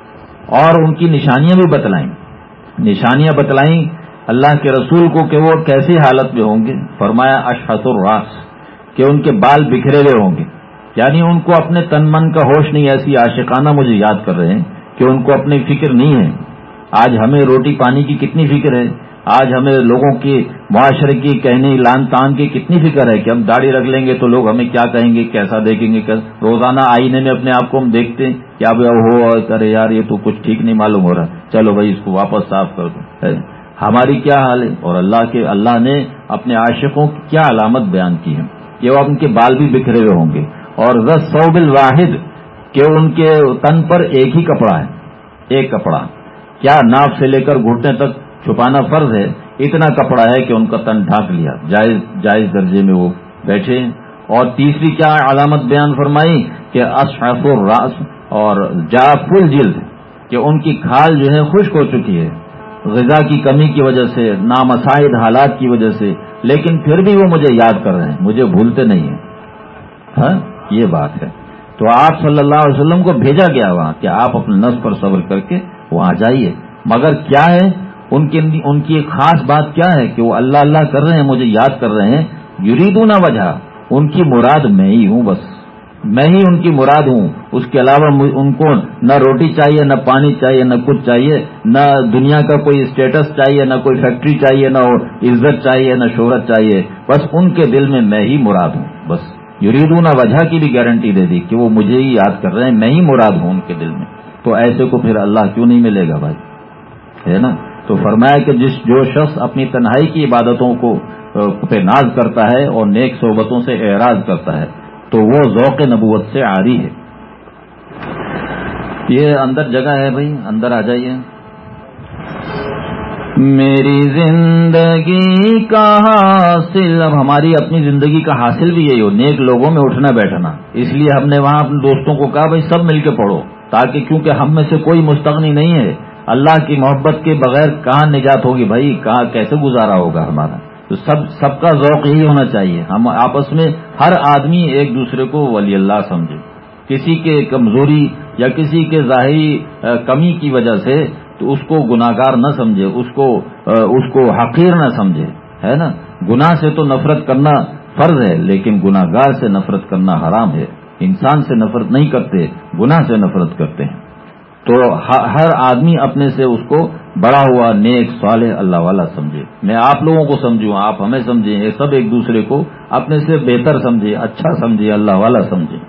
اور ان کی نشانیاں بھی بتلائیں، نشانیاں بتلائیں اللہ کے رسول کو کہ وہ کیسی حالت میں ہوں گے۔ فرمایا اشحث الراس، کہ ان کے بال بکھرے ہوئے ہوں گے، یعنی ان کو اپنے تن من کا ہوش نہیں، ایسی عاشقانہ مجھے یاد کر رہے ہیں کہ ان کو اپنی فکر نہیں ہے۔ آج ہمیں روٹی پانی کی کتنی فکر ہے، آج ہمیں لوگوں کی، معاشرے کی کہنے لان تان کی کتنی فکر ہے کہ ہم داڑھی رکھ لیں گے تو لوگ ہمیں کیا کہیں گے، کیسا دیکھیں گے، روزانہ آئینے میں اپنے آپ کو ہم دیکھتے ہیں کیا ہو، ارے یار یہ تو کچھ ٹھیک نہیں معلوم ہو رہا، چلو بھائی اس کو واپس صاف کر دو۔ ہماری کیا حال ہے، اور اللہ کے اللہ نے اپنے عاشقوں کی کیا علامت بیان کی ہے کہ وہ ان کے بال بھی بکھرے ہوئے ہوں گے، اور ذا ثوب الواحد، کہ ان کے تن پر ایک ہی کپڑا ہے، ایک کپڑا، کیا ناف سے لے کر گھٹنے تک چھپانا فرض ہے، اتنا کپڑا ہے کہ ان کا تن ڈھانک لیا، جائز جائز درجے میں وہ بیٹھے۔ اور تیسری کیا علامت بیان فرمائی کہ اشعث الراس اور جاف الجلد، کہ ان کی کھال جو ہے خشک ہو چکی ہے غذا کی کمی کی وجہ سے، نامساعد حالات کی وجہ سے، لیکن پھر بھی وہ مجھے یاد کر رہے ہیں، مجھے بھولتے نہیں ہیں۔ ہاں یہ بات ہے، تو آپ صلی اللہ علیہ وسلم کو بھیجا گیا وہاں کہ آپ اپنے نفس پر صبر کر کے وہاں جائیے، مگر کیا ہے ان کی ان کی ایک خاص بات کیا ہے کہ وہ اللہ اللہ کر رہے ہیں، مجھے یاد کر رہے ہیں، یریدون وجہ، ان کی مراد میں ہی ہوں، بس میں ہی ان کی مراد ہوں، اس کے علاوہ ان کو نہ روٹی چاہیے، نہ پانی چاہیے، نہ کچھ چاہیے، نہ دنیا کا کوئی اسٹیٹس چاہیے، نہ کوئی فیکٹری چاہیے، نہ عزت چاہیے، نہ شہرت چاہیے، بس ان کے دل میں میں ہی مراد ہوں، بس یریدون وجہ کی بھی گارنٹی دے دی کہ وہ مجھے ہی یاد کر رہے ہیں، میں ہی مراد ہوں ان کے دل میں، تو ایسے کو پھر اللہ کیوں نہیں ملے گا بھائی، ہے نا۔ تو فرمایا کہ جس جو شخص اپنی تنہائی کی عبادتوں کو پہ ناز کرتا ہے اور نیک صحبتوں سے اعراض کرتا ہے تو وہ ذوق نبوت سے عاری ہے۔ یہ اندر جگہ ہے بھائی، اندر آ جائیے۔ میری زندگی کا حاصل، اب ہماری اپنی زندگی کا حاصل بھی یہی ہو، نیک لوگوں میں اٹھنا بیٹھنا، اس لیے ہم نے وہاں اپنے دوستوں کو کہا بھائی سب مل کے پڑھو، تاکہ کیونکہ ہم میں سے کوئی مستغنی نہیں ہے، اللہ کی محبت کے بغیر کہاں نجات ہوگی بھائی، کہاں کیسے گزارا ہوگا ہمارا، تو سب سب کا ذوق یہی ہونا چاہیے، ہم آپس میں ہر آدمی ایک دوسرے کو ولی اللہ سمجھے، کسی کے کمزوری یا کسی کے ظاہری کمی کی وجہ سے تو اس کو گناہگار نہ سمجھے، اس کو اس کو حقیر نہ سمجھے، ہے نا۔ گناہ سے تو نفرت کرنا فرض ہے، لیکن گناہگار سے نفرت کرنا حرام ہے، انسان سے نفرت نہیں کرتے، گناہ سے نفرت کرتے ہیں۔ تو ہر آدمی اپنے سے اس کو بڑا ہوا نیک صالح اللہ والا سمجھے، میں آپ لوگوں کو سمجھوں، آپ ہمیں سمجھیں، یہ سب ایک دوسرے کو اپنے سے بہتر سمجھے، اچھا سمجھے، اللہ والا سمجھے۔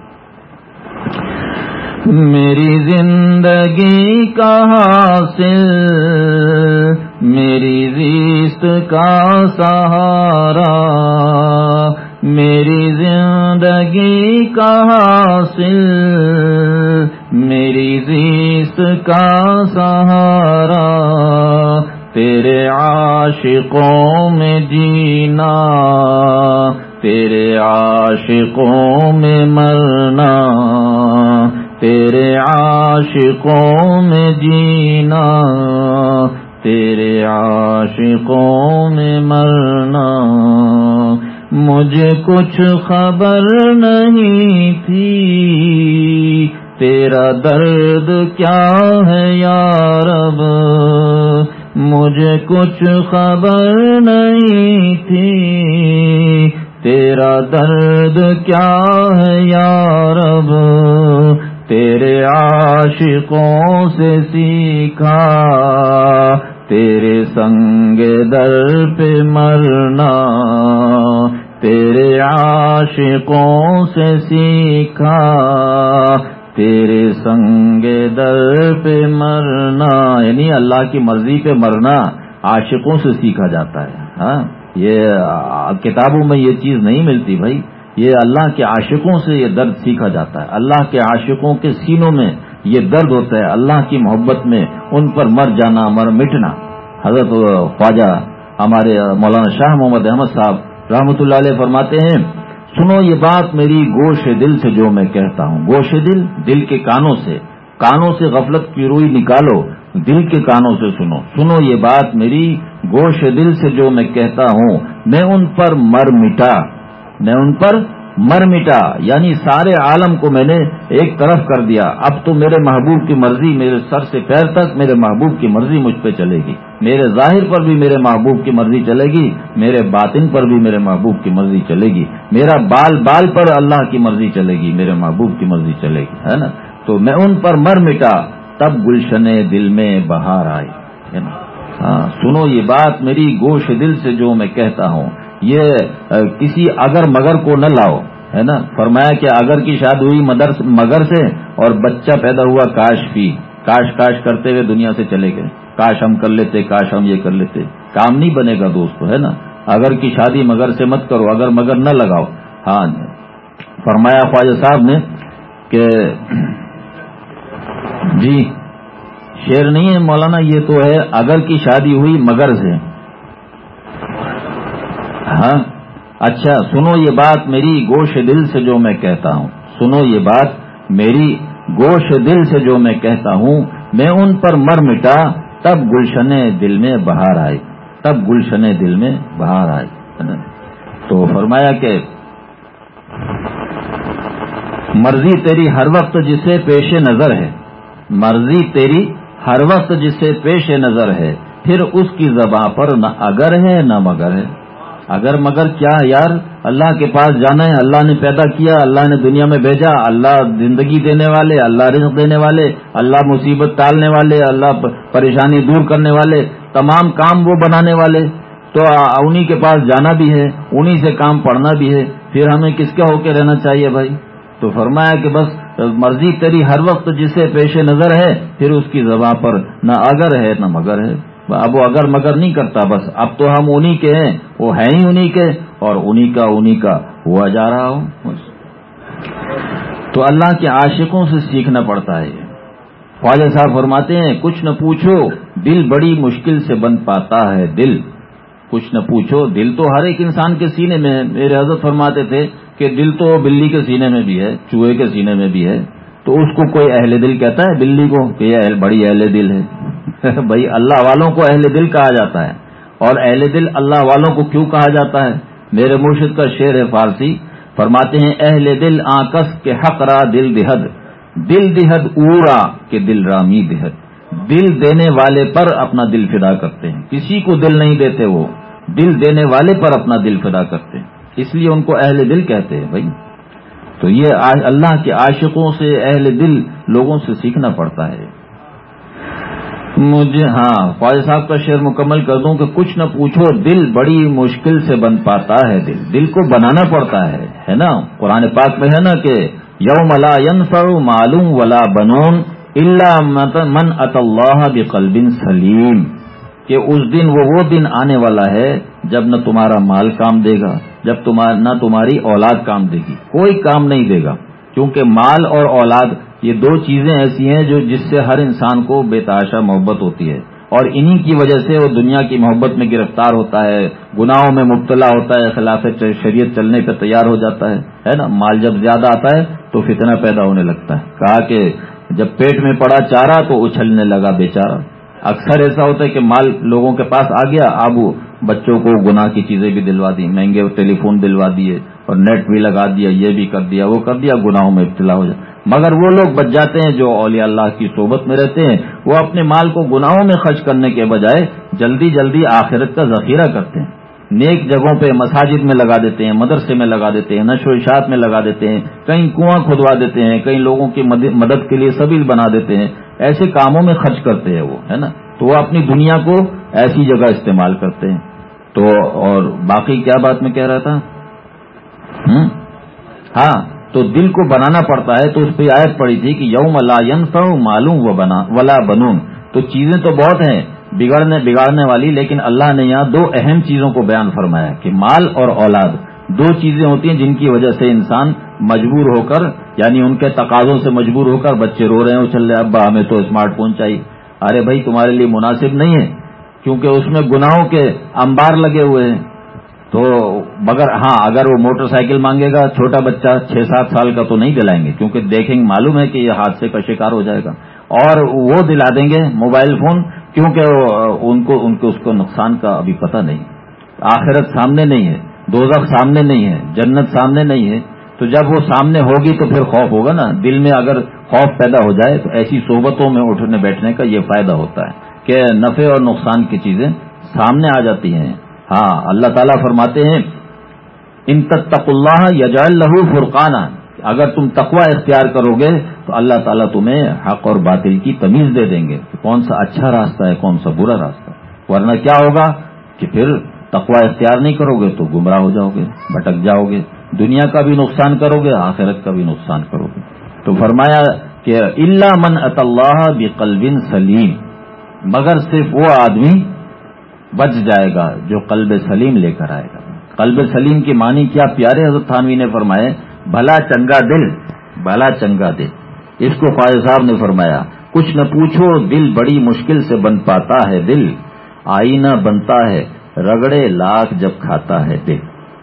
میری زندگی کا حاصل، میری زیست کا سہارا، میری زندگی کا حاصل، میری زیست کا سہارا، تیرے عاشقوں میں جینا، تیرے عاشقوں میں مرنا، تیرے عاشقوں میں جینا، تیرے عاشقوں میں مرنا۔ مجھے کچھ خبر نہیں تھی تیرا درد کیا ہے یا رب، مجھے کچھ خبر نہیں تھی تیرا درد کیا ہے یا رب، تیرے عاشقوں سے سیکھا تیرے سنگ در پہ مرنا، تیرے عاشقوں سے سیکھا تیرے سنگ در پہ مرنا، یعنی اللہ کی مرضی پہ مرنا عاشقوں سے سیکھا جاتا ہے۔ ہاں، یہ کتابوں میں یہ چیز نہیں ملتی بھائی، یہ اللہ کے عاشقوں سے یہ درد سیکھا جاتا ہے۔ اللہ کے عاشقوں کے سینوں میں یہ درد ہوتا ہے، اللہ کی محبت میں ان پر مر جانا، مر مٹنا۔ حضرت خواجہ ہمارے مولانا شاہ محمد احمد صاحب رحمۃ اللہ علیہ فرماتے ہیں، سنو یہ بات میری گوش دل سے جو میں کہتا ہوں۔ گوش دل، دل کے کانوں سے، کانوں سے غفلت کی روئی نکالو، دل کے کانوں سے سنو۔ سنو یہ بات میری گوش دل سے جو میں کہتا ہوں، میں ان پر مر مٹا، میں ان پر مر مٹا، یعنی سارے عالم کو میں نے ایک طرف کر دیا۔ اب تو میرے محبوب کی مرضی، میرے سر سے پیر تک میرے محبوب کی مرضی مجھ پہ چلے گی، میرے ظاہر پر بھی میرے محبوب کی مرضی چلے گی، میرے باطن پر بھی میرے محبوب کی مرضی چلے گی، میرا بال بال پر اللہ کی مرضی چلے گی، میرے محبوب کی مرضی چلے گی، ہے نا۔ تو میں ان پر مر مٹا، تب گلشن دل میں بہار آئی، ہے نا۔ ہاں، سنو یہ بات میری گوش دل سے جو میں کہتا ہوں، یہ کسی اگر مگر کو نہ لاؤ، ہے نا۔ فرمایا کہ اگر کی شادی ہوئی مگر سے اور بچہ پیدا ہوا کاش فی، کاش کاش کرتے ہوئے دنیا سے چلے گئے، کاش ہم کر لیتے، کاش ہم یہ کر لیتے، کام نہیں بنے گا دوست، ہے نا۔ اگر کی شادی مگر سے مت کرو، اگر مگر نہ لگاؤ۔ ہاں، فرمایا خواجہ صاحب نے کہ جی شعر نہیں ہے مولانا، یہ تو ہے اگر کی شادی ہوئی مگر سے۔ ہاں اچھا، سنو یہ بات میری گوش دل سے جو میں کہتا ہوں، سنو یہ بات میری گوش دل سے جو میں کہتا ہوں، میں ان پر مر مٹا، تب گلشن دل میں بہار آئی، تب گلشن دل میں بہار آئی۔ تو فرمایا کہ مرضی تیری ہر وقت جسے پیش نظر ہے، مرضی تیری ہر وقت جسے پیش نظر ہے، پھر اس کی زباں پر نہ اگر ہے نہ مگر ہے۔ اگر مگر کیا یار، اللہ کے پاس جانا ہے، اللہ نے پیدا کیا، اللہ نے دنیا میں بھیجا، اللہ زندگی دینے والے، اللہ رزق دینے والے، اللہ مصیبت ٹالنے والے، اللہ پریشانی دور کرنے والے، تمام کام وہ بنانے والے، تو انہی کے پاس جانا بھی ہے، انہی سے کام پڑھنا بھی ہے، پھر ہمیں کس کا ہو کے رہنا چاہیے بھائی؟ تو فرمایا کہ بس مرضی تیری ہر وقت جسے پیش نظر ہے، پھر اس کی زبان پر نہ اگر ہے نہ مگر ہے۔ اب وہ اگر مگر نہیں کرتا، بس اب تو ہم انہی کے ہیں، وہ ہیں ہی انہی کے، اور انہی کا انہی کا ہوا جا رہا ہوں۔ تو اللہ کے عاشقوں سے سیکھنا پڑتا ہے۔ خواجہ صاحب فرماتے ہیں، کچھ نہ پوچھو دل بڑی مشکل سے بن پاتا ہے دل، کچھ نہ پوچھو دل تو ہر ایک انسان کے سینے میں ہے۔ میرے حضرت فرماتے تھے کہ دل تو بلی کے سینے میں بھی ہے، چوہے کے سینے میں بھی ہے، تو اس کو کوئی اہل دل کہتا ہے بلی کو کہ یہ بڑی اہل دل ہے؟ بھائی اللہ والوں کو اہل دل کہا جاتا ہے، اور اہل دل اللہ والوں کو کیوں کہا جاتا ہے؟ میرے مرشد کا شعر ہے فارسی، فرماتے ہیں اہل دل آکس کے حق را دل دہد، دل دہد اورا کہ دل رامی دہد، دل دینے والے پر اپنا دل فدا کرتے ہیں، کسی کو دل نہیں دیتے، وہ دل دینے والے پر اپنا دل فدا کرتے ہیں، اس لیے ان کو اہل دل کہتے ہیں بھائی۔ تو یہ اللہ کے عاشقوں سے، اہل دل لوگوں سے سیکھنا پڑتا ہے۔ مجھے ہاں خواجہ صاحب کا شعر مکمل کر دوں کہ کچھ نہ پوچھو دل بڑی مشکل سے بن پاتا ہے دل، دل کو بنانا پڑتا ہے، ہے نا۔ قرآن پاک میں ہے نا کہ یوم لا ينفع مال ولا بنون الا من اتى الله بقلب سلیم، کہ اس دن وہ وہ دن آنے والا ہے جب نہ تمہارا مال کام دے گا، جب تمہارا نہ تمہاری اولاد کام دے گی، کوئی کام نہیں دے گا، کیونکہ مال اور اولاد یہ دو چیزیں ایسی ہیں جو جس سے ہر انسان کو بے تحاشا محبت ہوتی ہے، اور انہی کی وجہ سے وہ دنیا کی محبت میں گرفتار ہوتا ہے، گناہوں میں مبتلا ہوتا ہے، خلاف شریعت چلنے پہ تیار ہو جاتا ہے ہے نا۔ مال جب زیادہ آتا ہے تو فتنہ پیدا ہونے لگتا ہے۔ کہا کہ جب پیٹ میں پڑا چارہ تو اچھلنے لگا بیچارہ۔ اکثر ایسا ہوتا ہے کہ مال لوگوں کے پاس آ گیا، اب بچوں کو گناہ کی چیزیں بھی دلوا دی، مہنگے ٹیلی فون دلوا دیے اور نیٹ بھی لگا دیا، یہ بھی کر دیا وہ کر دیا، گناہوں میں ابتلا ہو جائے۔ مگر وہ لوگ بچ جاتے ہیں جو اولیاء اللہ کی صحبت میں رہتے ہیں، وہ اپنے مال کو گناہوں میں خرچ کرنے کے بجائے جلدی جلدی آخرت کا ذخیرہ کرتے ہیں، نیک جگہوں پہ مساجد میں لگا دیتے ہیں، مدرسے میں لگا دیتے ہیں، نشر و اشاعت میں لگا دیتے ہیں، کہیں کنواں کھدوا دیتے ہیں، کئی لوگوں کی مدد کے لیے سبیل بنا دیتے ہیں، ایسے کاموں میں خرچ کرتے ہیں وہ، ہے نا۔ تو وہ اپنی دنیا کو ایسی جگہ استعمال کرتے ہیں۔ تو اور باقی کیا بات میں کہہ رہا تھا؟ ہاں، تو دل کو بنانا پڑتا ہے، تو اس پہ آیت پڑی تھی کہ یوم لا ینفع مال ولا بنون۔ تو چیزیں تو بہت ہیں بگڑنے بگاڑنے والی، لیکن اللہ نے یہاں دو اہم چیزوں کو بیان فرمایا کہ مال اور اولاد دو چیزیں ہوتی ہیں جن کی وجہ سے انسان مجبور ہو کر، یعنی ان کے تقاضوں سے مجبور ہو کر، بچے رو رہے ہیں اچھل رہے، ابا ہمیں تو اسمارٹ فون چاہیے۔ ارے بھائی تمہارے لیے مناسب نہیں ہے، کیونکہ اس میں گناہوں کے انبار لگے ہوئے ہیں۔ تو مگر ہاں اگر وہ موٹر سائیکل مانگے گا چھوٹا بچہ چھ سات سال کا تو نہیں دلائیں گے، کیونکہ دیکھیں گے معلوم ہے کہ یہ حادثے کا شکار ہو جائے گا، اور وہ دلا دیں گے موبائل فون، کیونکہ ان کو ان کو اس کو نقصان کا ابھی پتہ نہیں، آخرت سامنے نہیں ہے، دوزخ سامنے نہیں ہے، جنت سامنے نہیں ہے۔ تو جب وہ سامنے ہوگی تو پھر خوف ہوگا نا، دل میں اگر خوف پیدا ہو جائے تو ایسی صحبتوں میں اٹھنے بیٹھنے کا یہ فائدہ ہوتا ہے کہ نفع اور نقصان کی چیزیں سامنے آ جاتی ہیں۔ ہاں، اللہ تعالیٰ فرماتے ہیں ان تتقوا اللہ یجعل لہ فرقانا، اگر تم تقوی اختیار کرو گے تو اللہ تعالیٰ تمہیں حق اور باطل کی تمیز دے دیں گے کہ کون سا اچھا راستہ ہے کون سا برا راستہ ہے۔ ورنہ کیا ہوگا کہ پھر تقوی اختیار نہیں کرو گے تو گمراہ ہو جاؤ گے، بھٹک جاؤ گے، دنیا کا بھی نقصان کرو گے، آخرت کا بھی نقصان کرو گے۔ تو فرمایا کہ الا من اتی اللہ بقلب سلیم، مگر صرف وہ آدمی بچ جائے گا جو قلب سلیم لے کر آئے گا۔ قلب سلیم کے معنی کیا پیارے حضرت تھانوی نے فرمائے، بھلا چنگا دل، بھلا چنگا دل۔ اس کو خواجہ صاحب نے فرمایا کچھ نہ پوچھو دل بڑی مشکل سے بن پاتا ہے دل، آئینہ بنتا ہے رگڑے لاکھ جب کھاتا ہے دل۔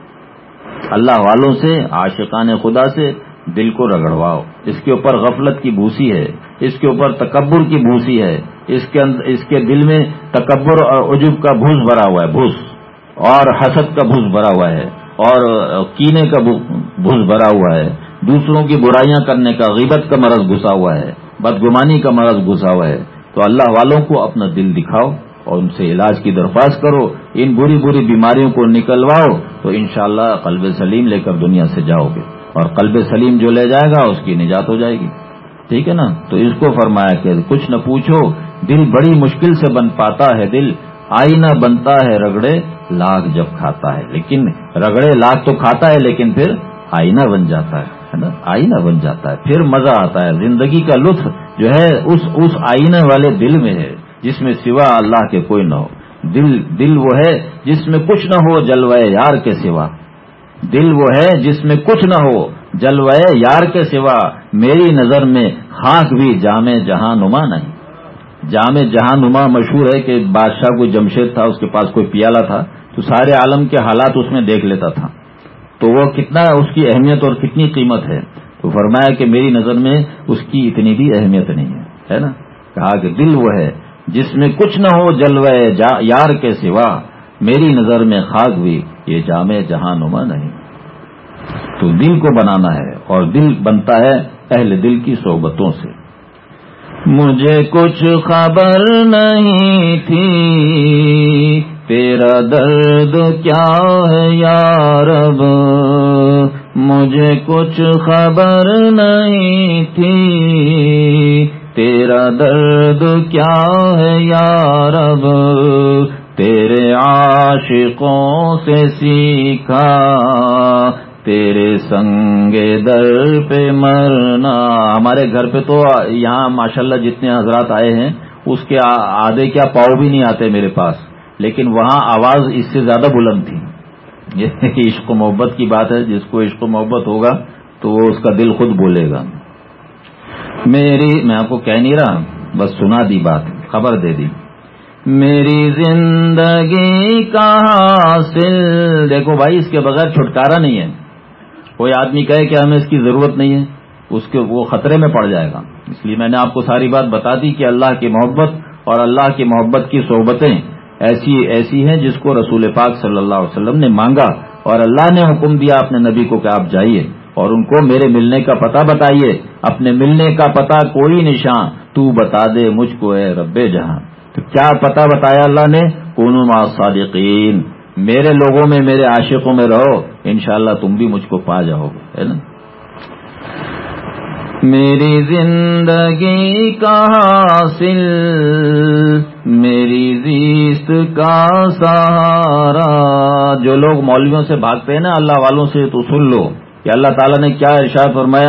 اللہ والوں سے، عاشقان خدا سے دل کو رگڑواؤ، اس کے اوپر غفلت کی بھوسی ہے، اس کے اوپر تکبر کی بھوسی ہے، اس کے اندر اس کے دل میں تکبر اور عجب کا بھوس بھرا ہوا ہے، بھوس، اور حسد کا بھوس بھرا ہوا ہے، اور کینے کا بھوس بھرا ہوا ہے، دوسروں کی برائیاں کرنے کا، غیبت کا مرض گھسا ہوا ہے، بدگمانی کا مرض گھسا ہوا ہے۔ تو اللہ والوں کو اپنا دل دکھاؤ اور ان سے علاج کی درخواست کرو، ان بری بری بیماریوں کو نکلواؤ، تو انشاءاللہ قلب سلیم لے کر دنیا سے جاؤ گے، اور قلب سلیم جو لے جائے گا اس کی نجات ہو جائے گی، ٹھیک ہے نا۔ تو اس کو فرمایا کہ کچھ نہ پوچھو دل بڑی مشکل سے بن پاتا ہے دل، آئینہ بنتا ہے رگڑے لاکھ جب کھاتا ہے، لیکن رگڑے لاکھ تو کھاتا ہے لیکن پھر آئینہ بن جاتا ہے نا، آئینہ بن جاتا ہے، پھر مزہ آتا ہے، زندگی کا لطف جو ہے اس اس آئینے والے دل میں ہے جس میں سوا اللہ کے کوئی نہ ہو۔ دل دل وہ ہے جس میں کچھ نہ ہو جلوہ یار کے سوا، دل وہ ہے جس میں کچھ نہ ہو جلوہ یار کے سوا، میری نظر میں خاک بھی جام جہاں نما نہیں۔ جام جہاں نما مشہور ہے کہ بادشاہ کو جمشید تھا، اس کے پاس کوئی پیالہ تھا تو سارے عالم کے حالات اس میں دیکھ لیتا تھا، تو وہ کتنا اس کی اہمیت اور کتنی قیمت ہے۔ تو فرمایا کہ میری نظر میں اس کی اتنی بھی اہمیت نہیں ہے، ہے نا۔ کہا کہ دل وہ ہے جس میں کچھ نہ ہو جلوہ یار کے سوا، میری نظر میں خاک بھی یہ جام جہاں نما نہیں۔ تو دل کو بنانا ہے، اور دل بنتا ہے اہل دل کی صحبتوں سے۔ مجھے کچھ خبر نہیں تھی تیرا درد کیا ہے یا رب، مجھے کچھ خبر نہیں تھی تیرا درد کیا ہے یا رب، تیرے عاشقوں سے سیکھا تیرے سنگ در پہ مرنا۔ ہمارے گھر پہ تو یہاں ماشاءاللہ جتنے حضرات آئے ہیں اس کے آدھے کیا پاؤ بھی نہیں آتے میرے پاس، لیکن وہاں آواز اس سے زیادہ بلند تھی. یہ عشق و محبت کی بات ہے، جس کو عشق و محبت ہوگا تو وہ اس کا دل خود بولے گا. میری میں آپ کو کہہ نہیں رہا، بس سنا دی بات، خبر دے دی. میری زندگی کا حاصل، دیکھو بھائی اس کے بغیر چھٹکارا نہیں ہے. کوئی آدمی کہے کہ ہمیں اس کی ضرورت نہیں ہے، اس کے وہ خطرے میں پڑ جائے گا. اس لیے میں نے آپ کو ساری بات بتا دی کہ اللہ کی محبت اور اللہ کی محبت کی صحبتیں ایسی ایسی ہیں جس کو رسول پاک صلی اللہ علیہ وسلم نے مانگا، اور اللہ نے حکم دیا اپنے نبی کو کہ آپ جائیے اور ان کو میرے ملنے کا پتہ بتائیے. اپنے ملنے کا پتہ کوئی نشان تو بتا دے مجھ کو اے رب جہاں. تو کیا پتہ بتایا اللہ نے؟ کونوا مع الصادقین، میرے لوگوں میں، میرے عاشقوں میں رہو، انشاءاللہ تم بھی مجھ کو پا جاؤ گے، ہے نا. میری زندگی کا حاصل، میری زیست کا سہارا. جو لوگ مولویوں سے بھاگتے ہیں نا اللہ والوں سے، تو سن لو کہ اللہ تعالیٰ نے کیا ارشاد فرمایا،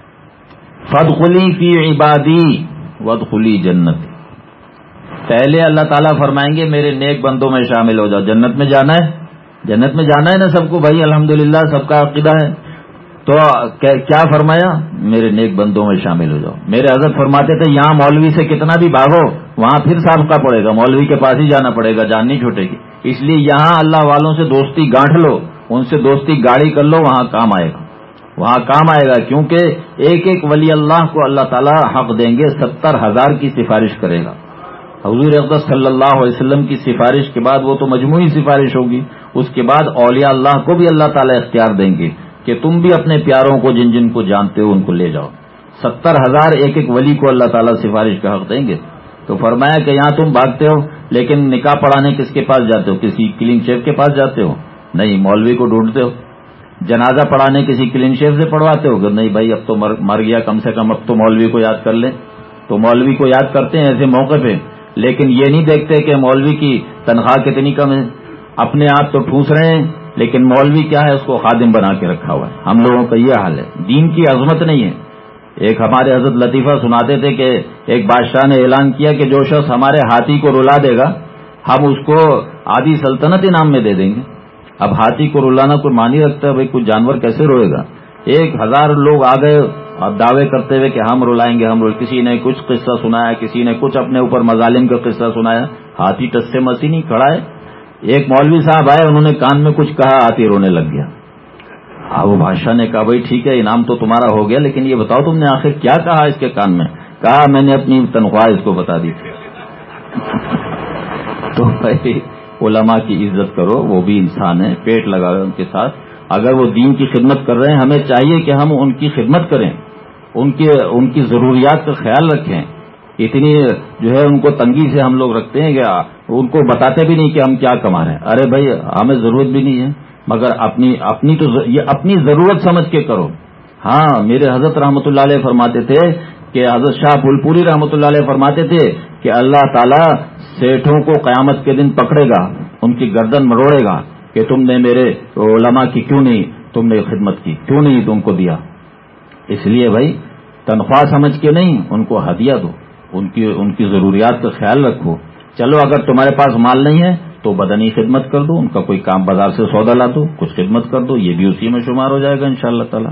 فادخلی فی عبادی وادخلی جنت. پہلے اللہ تعالیٰ فرمائیں گے میرے نیک بندوں میں شامل ہو جاؤ. جنت میں جانا ہے، جنت میں جانا ہے نا سب کو بھائی، الحمدللہ سب کا عقیدہ ہے. تو کیا فرمایا؟ میرے نیک بندوں میں شامل ہو جاؤ. میرے حضرت فرماتے تھے یہاں مولوی سے کتنا بھی بھاگو وہاں پھر سابقہ پڑے گا، مولوی کے پاس ہی جانا پڑے گا، جان نہیں چھوٹے گی. اس لیے یہاں اللہ والوں سے دوستی گانٹھ لو، ان سے دوستی گاڑی کر لو، وہاں کام آئے گا، وہاں کام آئے گا. کیونکہ ایک ایک ولی اللہ کو اللہ تعالیٰ حق دیں گے، ستر ہزار کی سفارش کرے گا. حضور اقدس صلی اللہ علیہ وسلم کی سفارش کے بعد وہ تو مجموعی سفارش ہوگی، اس کے بعد اولیاء اللہ کو بھی اللہ تعالیٰ اختیار دیں گے کہ تم بھی اپنے پیاروں کو جن جن کو جانتے ہو ان کو لے جاؤ. ستر ہزار ایک ایک ولی کو اللہ تعالیٰ سفارش کا حق دیں گے. تو فرمایا کہ یہاں تم بھاگتے ہو، لیکن نکاح پڑھانے کس کے پاس جاتے ہو؟ کسی کلین شیف کے پاس جاتے ہو؟ نہیں، مولوی کو ڈھونڈتے ہو. جنازہ پڑھانے کسی کلین شیف سے پڑھواتے ہو کہ نہیں بھائی اب تو مر گیا، کم سے کم اب تو مولوی کو یاد کر لیں. تو مولوی کو یاد کرتے ہیں ایسے موقع پہ، لیکن یہ نہیں دیکھتے کہ مولوی کی تنخواہ کتنی کم ہے. اپنے آپ تو ٹھوس رہے ہیں، لیکن مولوی کیا ہے، اس کو خادم بنا کے رکھا ہوا ہے. ہم لوگوں کا یہ حال ہے، دین کی عظمت نہیں ہے. ایک ہمارے حضرت لطیفہ سناتے تھے کہ ایک بادشاہ نے اعلان کیا کہ جو شخص ہمارے ہاتھی کو رلا دے گا ہم اس کو آدھی سلطنت انعام میں دے دیں گے. اب ہاتھی کو رلانا کوئی معنی رکھتا ہے؟ بھائی کوئی جانور کیسے روئے گا؟ ایک ہزار لوگ آ گئے اب دعوے کرتے ہوئے کہ ہم رلائیں گے، ہم رول. کسی نے کچھ قصہ سنایا، کسی نے کچھ اپنے اوپر مظالم کا قصہ سنایا. ہاتھی ٹس سے مسی نہیں کھڑا ہے. ایک مولوی صاحب آئے، انہوں نے کان میں کچھ کہا، ہاتھی رونے لگ گیا. اب وہ بادشاہ نے کہا بھائی ٹھیک ہے انعام تو تمہارا ہو گیا، لیکن یہ بتاؤ تم نے آخر کیا کہا اس کے کان میں؟ کہا میں نے اپنی تنخواہ اس کو بتا دی. تو بھائی علماء کی عزت کرو، وہ بھی انسان ہے، پیٹ لگا ان کے ساتھ. اگر وہ دین کی خدمت کر رہے ہیں ہمیں چاہیے کہ ہم ان کی خدمت کریں، ان کی ان کی ضروریات کا خیال رکھیں. اتنی جو ہے ان کو تنگی سے ہم لوگ رکھتے ہیں کہ ان کو بتاتے بھی نہیں کہ ہم کیا کما رہے ہیں. ارے بھائی ہمیں ضرورت بھی نہیں ہے، مگر اپنی اپنی تو یہ اپنی ضرورت سمجھ کے کرو. ہاں میرے حضرت رحمۃ اللہ علیہ فرماتے تھے کہ حضرت شاہ پھول پوری رحمۃ اللہ علیہ فرماتے تھے کہ اللہ تعالیٰ سیٹھوں کو قیامت کے دن پکڑے گا، ان کی گردن مروڑے گا کہ تم نے میرے علماء کی کیوں نہیں تم نے خدمت کی، کیوں نہیں تم کو دیا. اس لیے بھائی تنخواہ سمجھ کے نہیں، ان کو ہدیہ دو، ان کی ان کی ضروریات کا خیال رکھو. چلو اگر تمہارے پاس مال نہیں ہے تو بدنی خدمت کر دو، ان کا کوئی کام بازار سے سودا لا دو، کچھ خدمت کر دو، یہ بھی اسی میں شمار ہو جائے گا انشاءاللہ تعالی.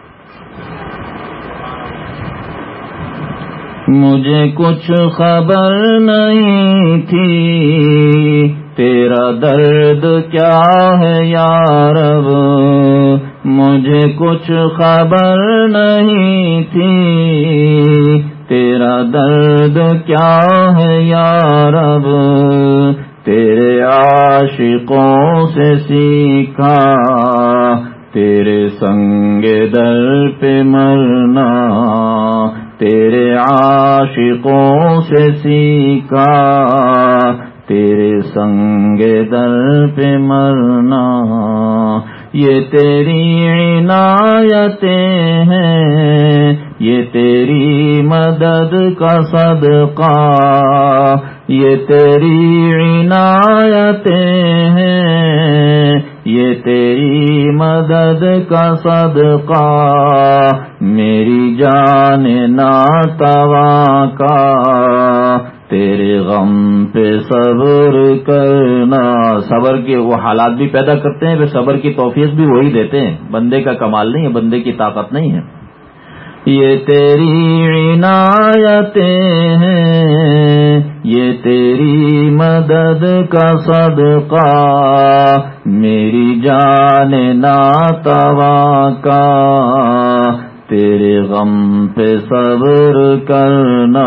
مجھے کچھ خبر نہیں تھی تیرا درد کیا ہے یا رب، مجھے کچھ خبر نہیں تھی تیرا درد کیا ہے یا رب، تیرے عاشقوں سے سیکھا تیرے سنگ در پہ مرنا، تیرے عاشقوں سے سیکھا تیرے سنگ در پہ مرنا. یہ تیری عنایتیں ہیں، یہ تیری مدد کا صدقہ، یہ تیری عنایتیں ہیں، یہ تیری مدد کا صدقہ. میری جان ناتواں کا تیرے غم پہ صبر کرنا. صبر کے وہ حالات بھی پیدا کرتے ہیں، پھر صبر کی توفیق بھی وہی دیتے ہیں. بندے کا کمال نہیں ہے، بندے کی طاقت نہیں ہے. یہ تیری عنایتیں ہیں، یہ تیری مدد کا صدقہ، میری جان ناتواں کا. تیرے غم پہ صبر کرنا،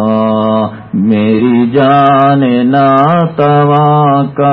میری جان ناتواں کا.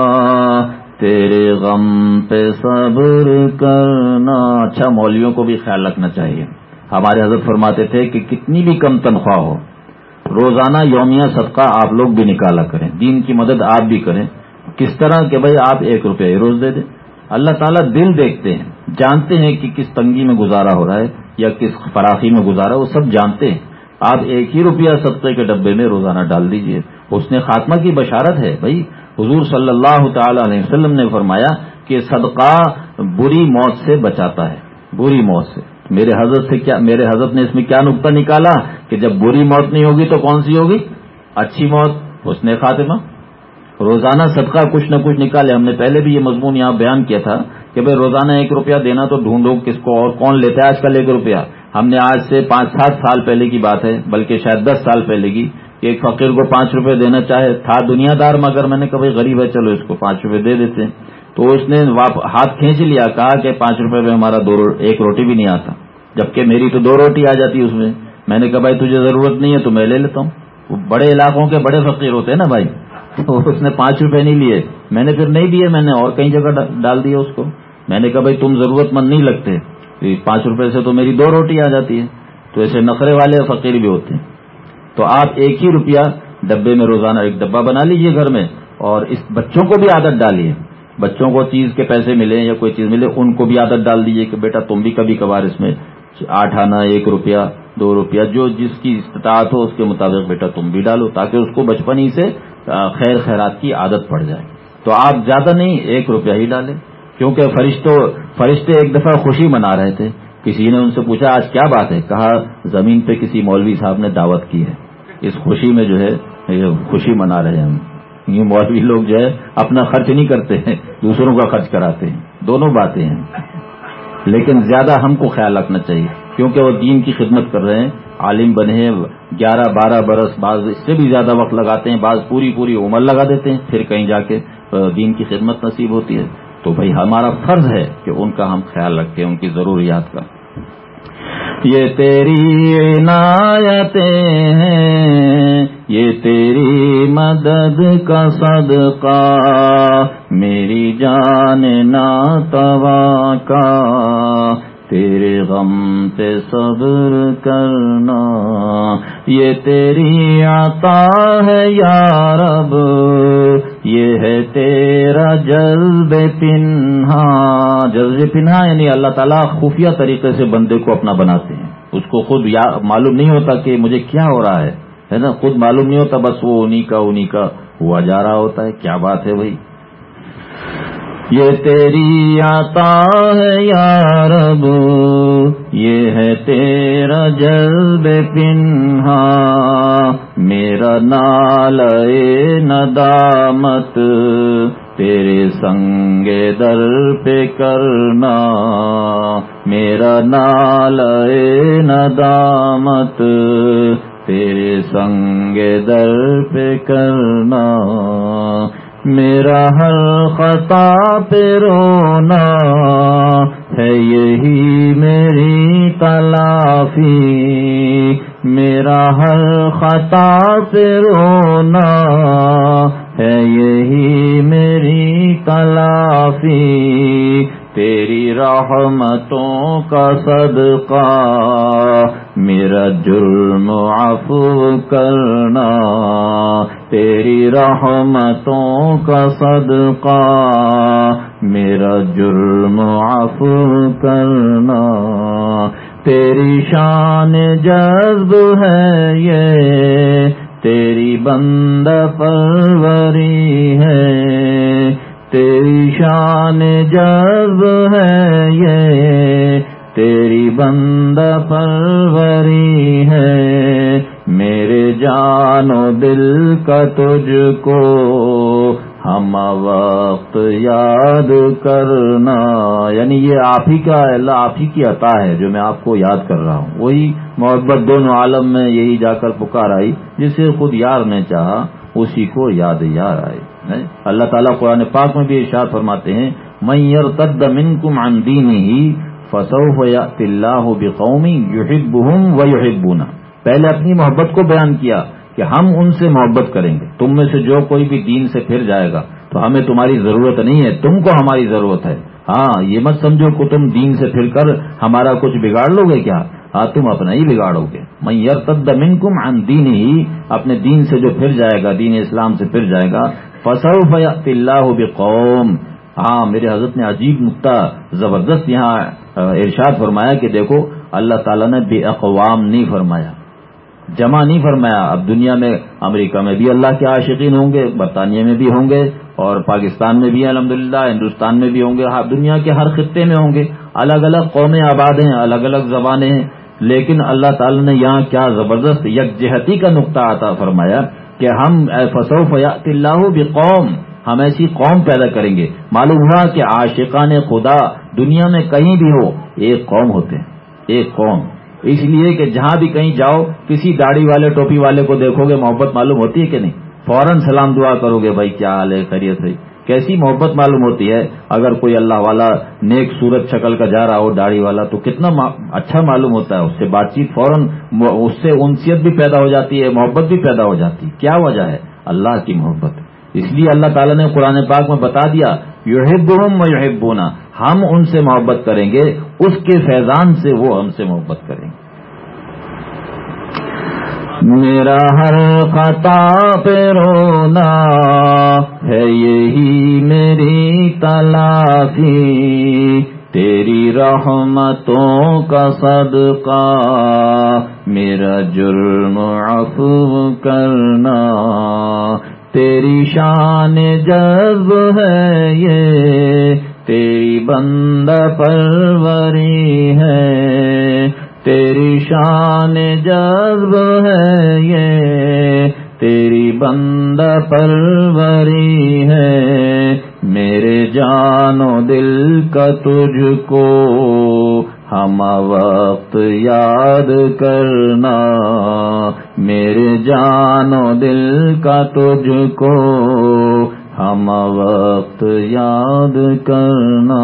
تیرے غم پہ صبر کرنا. اچھا، مولویوں کو بھی خیال رکھنا چاہیے. ہمارے حضرت فرماتے تھے کہ کتنی بھی کم تنخواہ ہو، روزانہ یومیہ صدقہ آپ لوگ بھی نکالا کریں، دین کی مدد آپ بھی کریں. کس طرح کہ بھائی آپ ایک روپیہ روز دے دیں. اللہ تعالیٰ دل دیکھتے ہیں، جانتے ہیں کہ کس تنگی میں گزارا ہو رہا ہے یا کس فراخی میں گزارا ہے، وہ سب جانتے ہیں. آپ ایک ہی روپیہ صدقے کے ڈبے میں روزانہ ڈال دیجئے. حسن خاتمہ کی بشارت ہے. بھائی حضور صلی اللہ تعالی علیہ وسلم نے فرمایا کہ صدقہ بری موت سے بچاتا ہے، بری موت سے. میرے حضرت سے کیا میرے حضرت نے اس میں کیا نقطہ نکالا کہ جب بری موت نہیں ہوگی تو کون سی ہوگی؟ اچھی موت، حسن خاتمہ. روزانہ صدقہ کچھ نہ کچھ نکالے. ہم نے پہلے بھی یہ مضمون یہاں بیان کیا تھا کہ بھائی روزانہ ایک روپیہ دینا تو ڈھونڈو کس کو اور کون لیتا ہے آج کل ایک روپیہ. ہم نے آج سے پانچ سات سال پہلے کی بات ہے، بلکہ شاید دس سال پہلے کی، کہ ایک فقیر کو پانچ روپے دینا چاہے، تھا دنیا دار مگر میں نے کہا بھائی غریب ہے چلو اس کو پانچ روپے دے دیتے ہیں. تو اس نے ہاتھ کھینچ لیا، کہا کہ پانچ روپے میں ہمارا دو ایک روٹی بھی نہیں آتا، جبکہ میری تو دو روٹی آ جاتی اس میں. میں نے کہا بھائی تجھے ضرورت نہیں ہے تو میں لے لیتا ہوں. وہ بڑے علاقوں کے بڑے فقیر ہوتے ہیں نا بھائی. تو اس نے پانچ روپے نہیں لیے، میں نے پھر نہیں دیے، میں نے اور کئی جگہ ڈال دیا اس کو. میں نے کہا بھائی تم ضرورت مند نہیں لگتے، پانچ روپے سے تو میری دو روٹی آ جاتی ہے. تو ایسے نخرے والے فقیر بھی ہوتے ہیں. تو آپ ایک ہی روپیہ ڈبے میں روزانہ ایک ڈبہ بنا لیجئے گھر میں، اور اس بچوں کو بھی عادت ڈالیے. بچوں کو چیز کے پیسے ملیں یا کوئی چیز ملے، ان کو بھی عادت ڈال دیجئے کہ بیٹا تم بھی کبھی کبھار اس میں آٹھ آنا، ایک روپیہ، دو روپیہ، جو جس کی استطاعت ہو اس کے مطابق بیٹا تم بھی ڈالو، تاکہ اس کو بچپن ہی سے خیر خیرات کی عادت پڑ جائے. تو آپ زیادہ نہیں، ایک روپیہ ہی ڈالیں. کیونکہ فرشتوں فرشتے ایک دفعہ خوشی منا رہے تھے. کسی نے ان سے پوچھا آج کیا بات ہے؟ کہا زمین پہ کسی مولوی صاحب نے دعوت کی ہے، اس خوشی میں جو ہے خوشی منا رہے ہیں ہم. یہ مولوی لوگ جو ہے اپنا خرچ نہیں کرتے ہیں، دوسروں کا خرچ کراتے ہیں. دونوں باتیں ہیں. لیکن زیادہ ہم کو خیال رکھنا چاہیے، کیونکہ وہ دین کی خدمت کر رہے ہیں. عالم بنے ہیں، گیارہ بارہ برس، بعض اس سے بھی زیادہ وقت لگاتے ہیں، بعض پوری پوری عمر لگا دیتے ہیں، پھر کہیں جا کے دین کی خدمت نصیب ہوتی ہے. تو بھائی ہمارا فرض ہے کہ ان کا ہم خیال رکھیں، ان کی ضروریات کا. یہ تیری عنایتیں ہیں، یہ تیری مدد کا صدقہ، میری جان ناتواں کا. تیرے غم پہ صبر کرنا، یہ تیری عطا ہے یا رب، یہ ہے تیرا جذب پنہا. جذب پنہا یعنی اللہ تعالیٰ خفیہ طریقے سے بندے کو اپنا بناتے ہیں. اس کو خود یا معلوم نہیں ہوتا کہ مجھے کیا ہو رہا ہے ہے نا، خود معلوم نہیں ہوتا، بس وہ انہی کا انہی کا ہوا جا رہا ہوتا ہے. کیا بات ہے بھائی. یہ تیری عطا ہے یا رب، یہ ہے تیرا جذب پنہا. میرا نالے ندامت تیرے سنگ در پہ کرنا، میرا نالے ندامت تیرے سنگ در پہ کرنا. میرا ہر خطا پہ رونا ہے یہی میری تلافی، میرا ہر خطا پہ رونا ہے یہی میری تلافی. تیری رحمتوں کا صدقہ میرا جرم عفو کرنا، تیری رحمتوں کا صدقہ میرا جرم عفو کرنا. تیری شان جذب ہے یہ، تیری بندہ پروری ہے، تیری شان جذب ہے یہ، تیری بندہ پروری ہے. میرے جان و دل کا تجھ کو ہم وقت یاد کرنا. یعنی یہ آپ ہی کا اللہ آپ ہی کی عطا ہے جو میں آپ کو یاد کر رہا ہوں. وہی محبت دونوں عالم میں یہی جا کر پکار آئی, جسے خود یار نے چاہا اسی کو یاد یار آئے. اللہ تعالیٰ قرآن پاک میں بھی ارشاد فرماتے ہیں من یرتد منکم عن دینہ فسوف یأتی اللہ بقوم یحبہم ویحبونہ. پہلے اپنی محبت کو بیان کیا کہ ہم ان سے محبت کریں گے. تم میں سے جو کوئی بھی دین سے پھر جائے گا تو ہمیں تمہاری ضرورت نہیں ہے, تم کو ہماری ضرورت ہے. ہاں یہ مت سمجھو کہ تم دین سے پھر کر ہمارا کچھ بگاڑ لو گے کیا, ہاں تم اپنا ہی بگاڑو گے. من یرتد منکم عن دینہ, اپنے دین سے جو پھر جائے گا, دین اسلام سے پھر جائے گا, فسوف یأتی اللہ بقوم. ہاں میرے حضرت نے عجیب نقطہ زبردست یہاں ارشاد فرمایا کہ دیکھو اللہ تعالیٰ نے بے اقوام نہیں فرمایا, جمع نہیں فرمایا. اب دنیا میں امریکہ میں بھی اللہ کے عاشقین ہوں گے, برطانیہ میں بھی ہوں گے, اور پاکستان میں بھی الحمدللہ, ہندوستان میں بھی ہوں گے, دنیا کے ہر خطے میں ہوں گے. الگ الگ قومیں آباد ہیں, الگ الگ زبانیں ہیں, لیکن اللہ تعالی نے یہاں کیا زبردست یکجہتی کا نقطہ عطا فرمایا کہ ہم فسوف یأتی اللہ بقوم, ہم ایسی قوم پیدا کریں گے. معلوم ہوا کہ عاشقان خدا دنیا میں کہیں بھی ہو ایک قوم ہوتے ہیں, ایک قوم. اس لیے کہ جہاں بھی کہیں جاؤ کسی داڑھی والے ٹوپی والے کو دیکھو گے محبت معلوم ہوتی ہے کہ نہیں, فوراً سلام دعا کرو گے بھائی کیا حال ہے, خیریت ہے. کیسی محبت معلوم ہوتی ہے. اگر کوئی اللہ والا نیک صورت شکل کا جا رہا ہو داڑھی والا تو کتنا اچھا معلوم ہوتا ہے, اس سے بات چیت فوراً, اس سے انسیت بھی پیدا ہو جاتی ہے, محبت بھی پیدا ہو جاتی ہے. کیا وجہ ہے؟ اللہ کی محبت. اس لیے اللہ تعالیٰ نے قرآن پاک میں بتا دیا یحبہم ویحبونا, ہم ان سے محبت کریں گے, اس کے فیضان سے وہ ہم سے محبت کریں گے. میرا ہر خطا پہ رونا ہے یہی میری تلافی, تیری رحمتوں کا صدقہ میرا جرم عفو کرنا. تیری شان جذب ہے یہ, تیری بندہ پروری ہے, تیری شان جذب ہے یہ, تیری بندہ پروری ہے. میرے جان و دل کا تجھ کو ہم وقت یاد کرنا, میرے جان و دل کا تجھ کو ہم وقت یاد کرنا.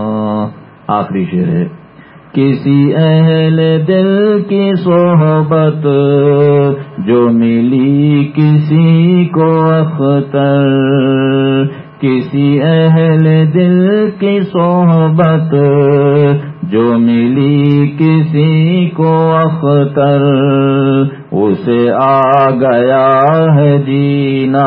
آخری شعر ہے. کسی اہل دل کی صحبت جو ملی کسی کو اختر, کسی اہل دل کی صحبت جو ملی کسی کو اختر, اسے آ گیا ہے جینا,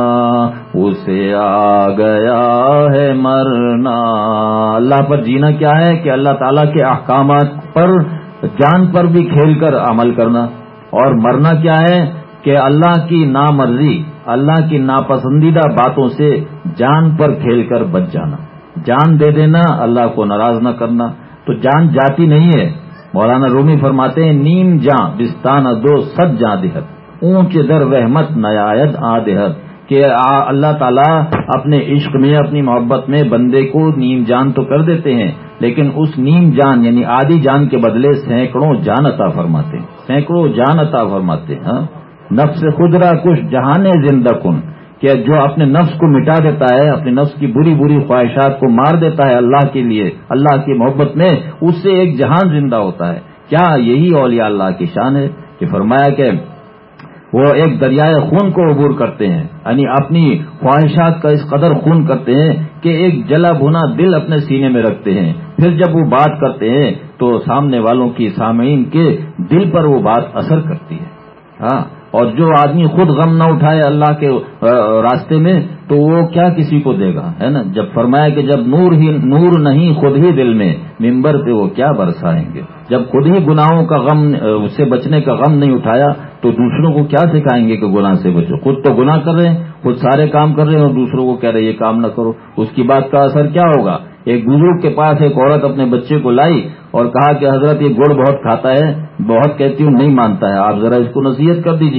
اسے آ گیا ہے مرنا. اللہ پر جینا کیا ہے کہ اللہ تعالیٰ کے احکامات پر جان پر بھی کھیل کر عمل کرنا, اور مرنا کیا ہے کہ اللہ کی نامرضی, اللہ کی ناپسندیدہ باتوں سے جان پر کھیل کر بچ جانا. جان دے دینا, اللہ کو ناراض نہ کرنا. تو جان جاتی نہیں ہے. مولانا رومی فرماتے ہیں نیم جاں بستان دو صد جاں دہت, اونچ در رحمت نیاید آدہت, کہ اللہ تعالیٰ اپنے عشق میں, اپنی محبت میں بندے کو نیم جان تو کر دیتے ہیں, لیکن اس نیم جان یعنی آدھی جان کے بدلے سینکڑوں جان عطا فرماتے ہیں, سینکڑوں جان عطا فرماتے ہیں. ہاں نفس خود را کچھ جہانے زندہ کن, کہ جو اپنے نفس کو مٹا دیتا ہے, اپنے نفس کی بری بری خواہشات کو مار دیتا ہے اللہ کے لیے, اللہ کی محبت میں, اس سے ایک جہان زندہ ہوتا ہے. کیا یہی اولیاء اللہ کی شان ہے کہ فرمایا کہ وہ ایک دریائے خون کو عبور کرتے ہیں, یعنی اپنی خواہشات کا اس قدر خون کرتے ہیں کہ ایک جلا بھونا دل اپنے سینے میں رکھتے ہیں. پھر جب وہ بات کرتے ہیں تو سامنے والوں کی, سامعین کے دل پر وہ بات اثر کرتی ہے. ہاں اور جو آدمی خود غم نہ اٹھائے اللہ کے راستے میں تو وہ کیا کسی کو دے گا, ہے نا. جب فرمایا کہ جب نور ہی نور نہیں خود ہی دل میں, منبر پہ وہ کیا برسائیں گے. جب خود ہی گناہوں کا غم, اس سے بچنے کا غم نہیں اٹھایا تو دوسروں کو کیا سکھائیں گے کہ گناہ سے بچو. خود تو گناہ کر رہے ہیں, خود سارے کام کر رہے ہیں, اور دوسروں کو کہہ رہے یہ کام نہ کرو. اس کی بات کا اثر کیا ہوگا. ایک بزرگ کے پاس ایک عورت اپنے بچے کو لائی اور کہا کہ حضرت یہ گڑ بہت کھاتا ہے, بہت کہتی ہوں نہیں مانتا ہے, آپ ذرا اس کو نصیحت کر دیجئے.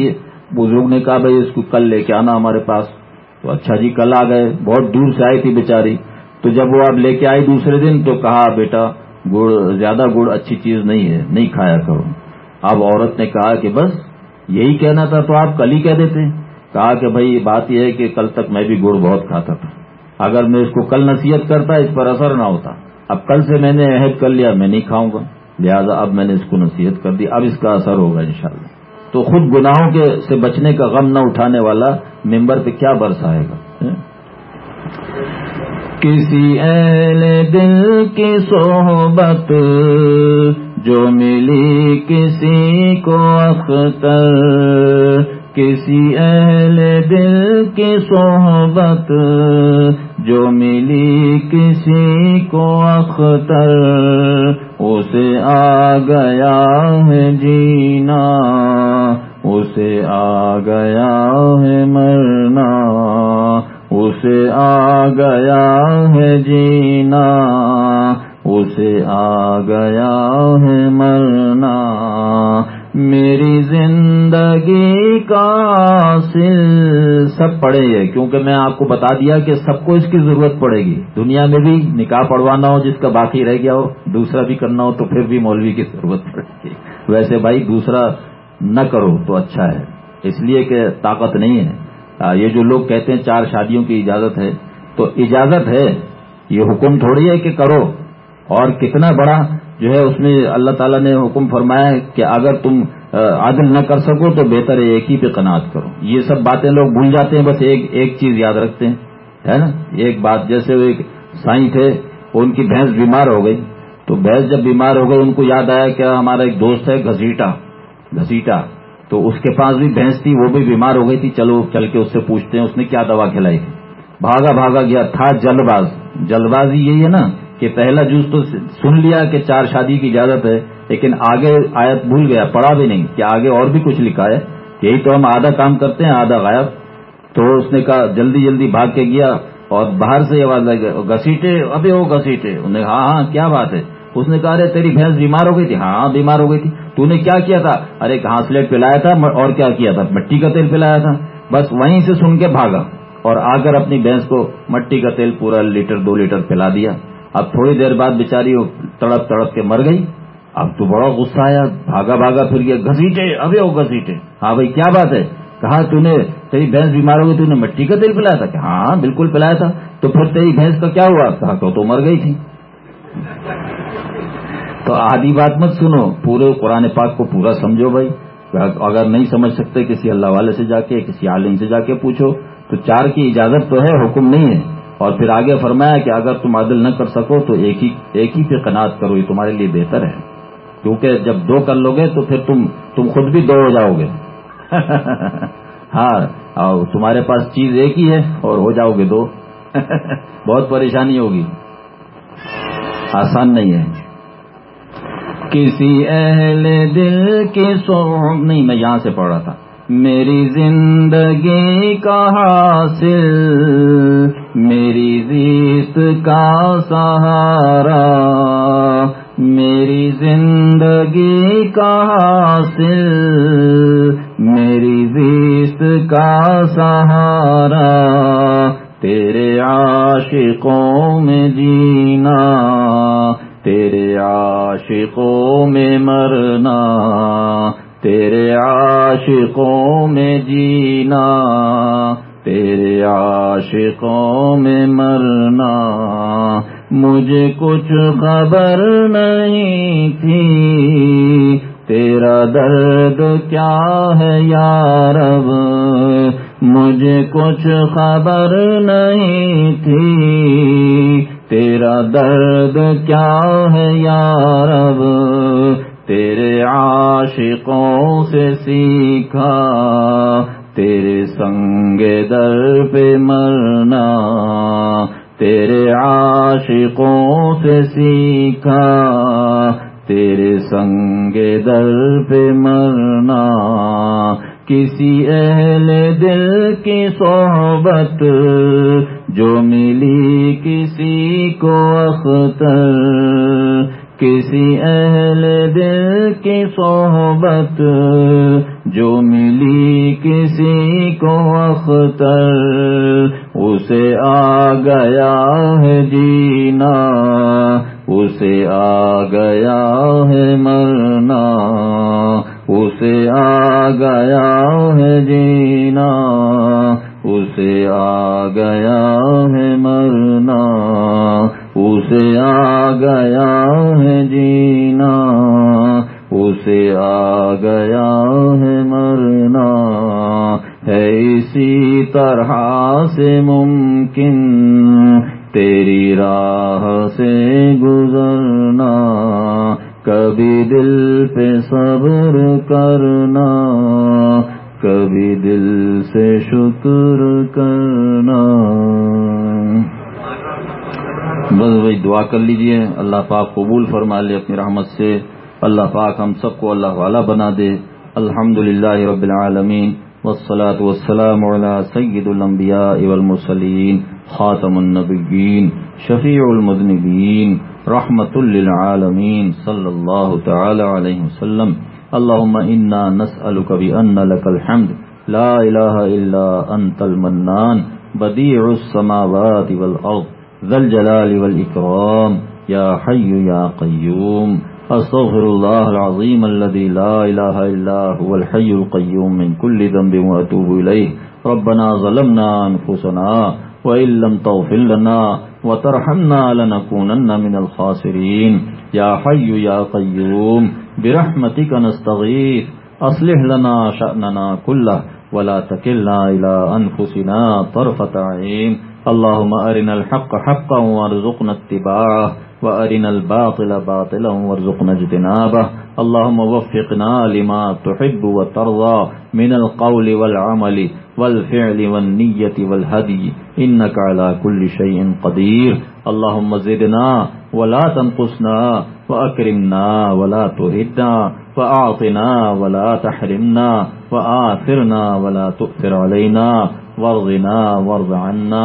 بزرگ نے کہا بھائی اس کو کل لے کے آنا ہمارے پاس. تو اچھا جی کل آ گئے, بہت دور سے آئی تھی بیچاری. تو جب وہ اب لے کے آئی دوسرے دن تو کہا بیٹا گڑ زیادہ گڑ اچھی چیز نہیں ہے, نہیں کھایا کرو. اب عورت نے کہا کہ بس یہی کہنا تھا تو آپ کل ہی کہہ دیتے. کہا کہ بھائی بات یہ ہے کہ کل تک میں بھی گڑ بہت کھاتا تھا, اگر میں اس کو کل نصیحت کرتا اس پر اثر نہ ہوتا. اب کل سے میں نے عہد کر لیا میں نہیں کھاؤں گا, لہذا اب میں نے اس کو نصیحت کر دی, اب اس کا اثر ہوگا انشاءاللہ. تو خود گناہوں کے سے بچنے کا غم نہ اٹھانے والا ممبر پہ کیا برسائے گا. کسی اہل دل کی صحبت جو ملی کسی کو اختر, کسی اہل دل کی صحبت جو ملی کسی کو اختر, اسے آ گیا ہے جینا, اسے آ گیا ہے مرنا, اسے آ گیا ہے جینا, اسے آ گیا ہے مرنا. میری زندگی کا حاصل سب پڑھے ہے, کیونکہ میں آپ کو بتا دیا کہ سب کو اس کی ضرورت پڑے گی. دنیا میں بھی نکاح پڑھوانا ہو جس کا باقی رہ گیا ہو, دوسرا بھی کرنا ہو تو پھر بھی مولوی کی ضرورت پڑے گی. ویسے بھائی دوسرا نہ کرو تو اچھا ہے, اس لیے کہ طاقت نہیں ہے. یہ جو لوگ کہتے ہیں چار شادیوں کی اجازت ہے, تو اجازت ہے, یہ حکم تھوڑی ہے کہ کرو. اور کتنا بڑا جو ہے اس میں اللہ تعالیٰ نے حکم فرمایا ہے کہ اگر تم عدل نہ کر سکو تو بہتر ہے ایک ہی پہ قناعت کرو. یہ سب باتیں لوگ بھول جاتے ہیں, بس ایک ایک چیز یاد رکھتے ہیں, ہے نا. ایک بات, جیسے وہ ایک سائیں تھے, ان کی بھینس بیمار ہو گئی, تو بھینس جب بیمار ہو گئی ان کو یاد آیا کہ ہمارا ایک دوست ہے گھسیٹا گھسیٹا تو اس کے پاس بھی بھینس تھی, وہ بھی بیمار ہو گئی تھی. چلو چل کے اس سے پوچھتے ہیں اس نے کیا دوا کھلائی تھی. بھاگا بھاگا گیا, تھا جلد باز. جلد بازی یہی ہے نا کہ پہلا جز تو سن لیا کہ چار شادی کی اجازت ہے, لیکن آگے آیت بھول گیا, پڑھا بھی نہیں کہ آگے اور بھی کچھ لکھا ہے. یہی تو ہم آدھا کام کرتے ہیں آدھا غائب. تو اس نے کہا جلدی جلدی بھاگ کے گیا اور باہر سے آواز آئی گھسیٹے, ابھی وہ گھسیٹے. انہوں نے ہاں ہاں کیا بات ہے. اس نے کہا ارے تیری بھینس بیمار ہو گئی تھی. ہاں بیمار ہو گئی تھی. تو نے کیا کیا تھا؟ ارے گھاسلیٹ پلایا تھا اور کیا کیا تھا, مٹی کا تیل پلایا تھا. بس وہیں سے سن کے بھاگا اور آ کر اپنی بھینس کو مٹی کا تیل پورا لیٹر دو لیٹر پلا دیا. اب تھوڑی دیر بعد بیچاری وہ تڑپ تڑپ کے مر گئی. اب تو بڑا غصہ آیا, بھاگا بھاگا پھر گیا گھسیٹے, ابھی وہ گھسیٹے. ہاں بھائی کیا بات ہے؟ کہا تو نے تیری بھینس بیمار ہو گئی, تو نے مٹی کا تیل پلایا تھا. کہ ہاں بالکل پلایا تھا. تو پھر تیری بھینس کا کیا ہوا؟ کہا تو تو مر گئی تھی. تو آدھی بات مت سنو, پورے قرآن پاک کو پورا سمجھو بھائی. اگر نہیں سمجھ سکتے کسی اللہ والے سے جا کے, کسی عالم سے جا کے پوچھو. تو چار کی اجازت تو ہے, حکم نہیں ہے. اور پھر آگے فرمایا کہ اگر تم عدل نہ کر سکو تو ایک ہی ایک ہی پہ قناعت کرو, یہ تمہارے لیے بہتر ہے. کیونکہ جب دو کر لو گے تو پھر تم تم خود بھی دو ہو جاؤ گے. ہاں, اور تمہارے پاس چیز ایک ہی ہے اور ہو جاؤ گے دو. بہت پریشانی ہوگی, آسان نہیں ہے. کسی اہل دل کی صحبت نہیں, میں یہاں سے پڑھ رہا تھا. میری زندگی کا حاصل, میری زیست کا سہارا, میری زندگی کا حاصل, میری زیست کا سہارا, تیرے عاشقوں میں جینا, تیرے عاشقوں میں مرنا, تیرے عاشقوں میں جینا, تیرے عاشقوں میں مرنا. مجھے کچھ خبر نہیں تھی تیرا درد کیا ہے یا رب, مجھے کچھ خبر نہیں تھی تیرا درد کیا ہے یا رب, تیرے عاشقوں سے سیکھا تیرے سنگ در پہ مرنا, تیرے عاشقوں سے سیکھا تیرے سنگ در پہ مرنا. کسی اہل دل کی صحبت جو ملی کسی کو اختر, کسی اہل دل کی صحبت جو ملی کسی کو اختر، اسے آ گیا ہے جینا، اسے آ گیا ہے مرنا، اسے آ گیا ہے جینا، اسے آ گیا ہے مرنا، اسے آ گیا ہے جینا، اسے آ گیا ہے مرنا، ہے اسی طرح سے ممکن تیری راہ سے گزرنا، کبھی دل پہ صبر کرنا، کبھی دل سے شکر کرنا۔ بس وہی دعا کر لیجئے، اللہ پاک قبول فرما لے اپنی رحمت سے، اللہ پاک ہم سب کو اللہ والا بنا دے۔ الحمدللہ رب العالمین والصلاة والسلام علی سید الانبیاء والمرسلین خاتم النبیین شفیع المذنبین رحمت للعالمین صلی اللہ تعالی علیہ وسلم۔ اللہم انا نسألک بأن لک الحمد لا الہ الا انت المنان بدیع السماوات والارض ذا الجلال والإكرام یا حی یا قیوم۔ استغفر اللہ العظیم الذي لا الہ الا هو الحی القیوم من كل ذنب واتوب الیہ۔ ربنا ظلمنا انفسنا وان لم تغفر لنا وترحمنا لنكونن من الخاسرین۔ یا حی یا قیوم برحمتک نستغیث اصلح لنا شأننا كله ولا تکلنا الى انفسنا طرفة عین۔ اللهم أرنا الحق حقا وارزقنا اتباعه وأرنا الباطل باطلا وارزقنا اجتنابه۔ اللهم وفقنا لما تحب وترضى من القول والعمل والفعل والنية والهدي إنك على كل شيء قدير۔ اللهم زدنا ولا تنقصنا وأكرمنا ولا تهدنا وأعطنا ولا تحرمنا وآثرنا ولا تؤثر علينا وارضنا وارض عنا۔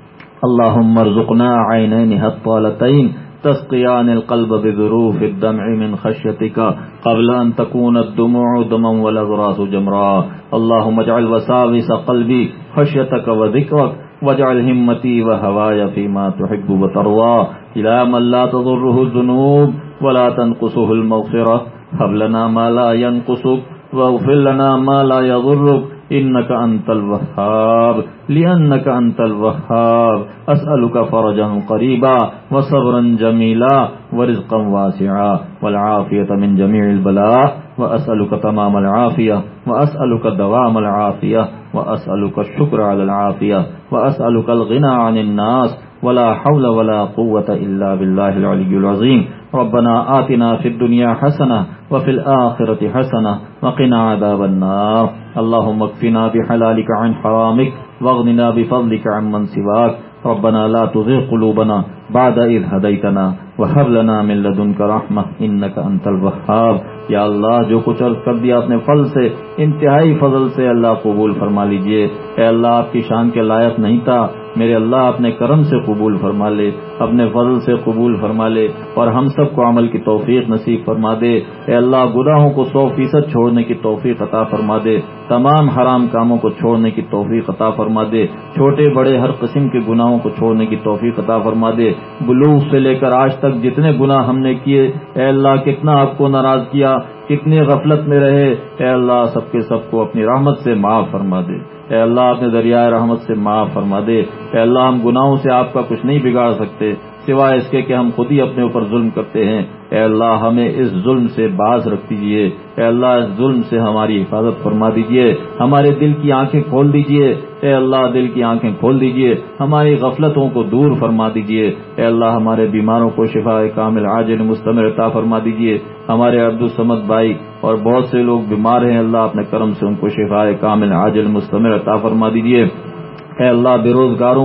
اللهم ارزقنا عينين هطالتين تسقيان القلب بذروف الدمع من خشيتك قبل أن تكون الدموع دما والأضراس جمرا۔ اللهم اجعل وساوس قلبي خشيتك وذكرك واجعل همتي وهواي فيما تحب وترضى إلى من لا تضره الذنوب ولا تنقصه المغفرة۔ هب لنا ما لا ينقصك واغفر لنا ما لا يضرك إنك أنت الوهاب لأنك أنت الوهاب۔ أسألك فرجا قريبا وصبرا جميلا ورزقا واسعا والعافية من جميع البلاء، وأسألك تمام العافية، وأسألك دوام العافية، وأسألك الشكر على العافية، وأسألك الغنى عن الناس، ولا حول ولا قوة إلا بالله العلي العظيم۔ ربنا آتنا في الدنيا حسنة وفي الآخرة حسنة وقنا عذاب النار۔ اللهم اكفنا بحلالك عن حرامك واغننا بفضلك عمن سواك۔ ربنا لا تزغ قلوبنا بعد إذ هديتنا وهب لنا من لدنك رحمة إنك أنت الوهاب۔ یا اللہ جو کچھ عرض کر دیا اپنے فضل سے، انتہائی فضل سے اللہ قبول فرما لیجئے۔ اے اللہ آپ کی شان کے لائق نہیں تھا، میرے اللہ اپنے کرم سے قبول فرما لے، اپنے فضل سے قبول فرما لے، اور ہم سب کو عمل کی توفیق نصیب فرما دے۔ اے اللہ گناہوں کو سو فیصد چھوڑنے کی توفیق عطا فرما دے، تمام حرام کاموں کو چھوڑنے کی توفیق عطا فرما دے، چھوٹے بڑے ہر قسم کے گناہوں کو چھوڑنے کی توفیق عطا فرما دے۔ بلوغ سے لے کر آج تک جتنے گناہ ہم نے کیے، اے اللہ کتنا آپ کو ناراض کیا، کتنی غفلت میں رہے، اے اللہ سب کے سب کو اپنی رحمت سے معاف فرما دے۔ اے اللہ اپنے دریائے رحمت سے معاف فرما دے۔ اے اللہ ہم گناہوں سے آپ کا کچھ نہیں بگاڑ سکتے سوائے اس کے کہ ہم خود ہی اپنے اوپر ظلم کرتے ہیں۔ اے اللہ ہمیں اس ظلم سے باز رکھ دیجئے، اے اللہ اس ظلم سے ہماری حفاظت فرما دیجئے، ہمارے دل کی آنکھیں کھول دیجئے، اے اللہ دل کی آنکھیں کھول دیجئے، ہماری غفلتوں کو دور فرما دیجئے، اے اللہ ہمارے بیماروں کو شفاء کامل عاجل مستمر عطا فرما دیجئے۔ ہمارے عبدالصمد بھائی اور بہت سے لوگ بیمار ہیں، اللہ اپنے کرم سے ان کو شفاء کامل عاجل مستمر عطا فرما دیجئے۔ اے اللہ بے روزگاروں کو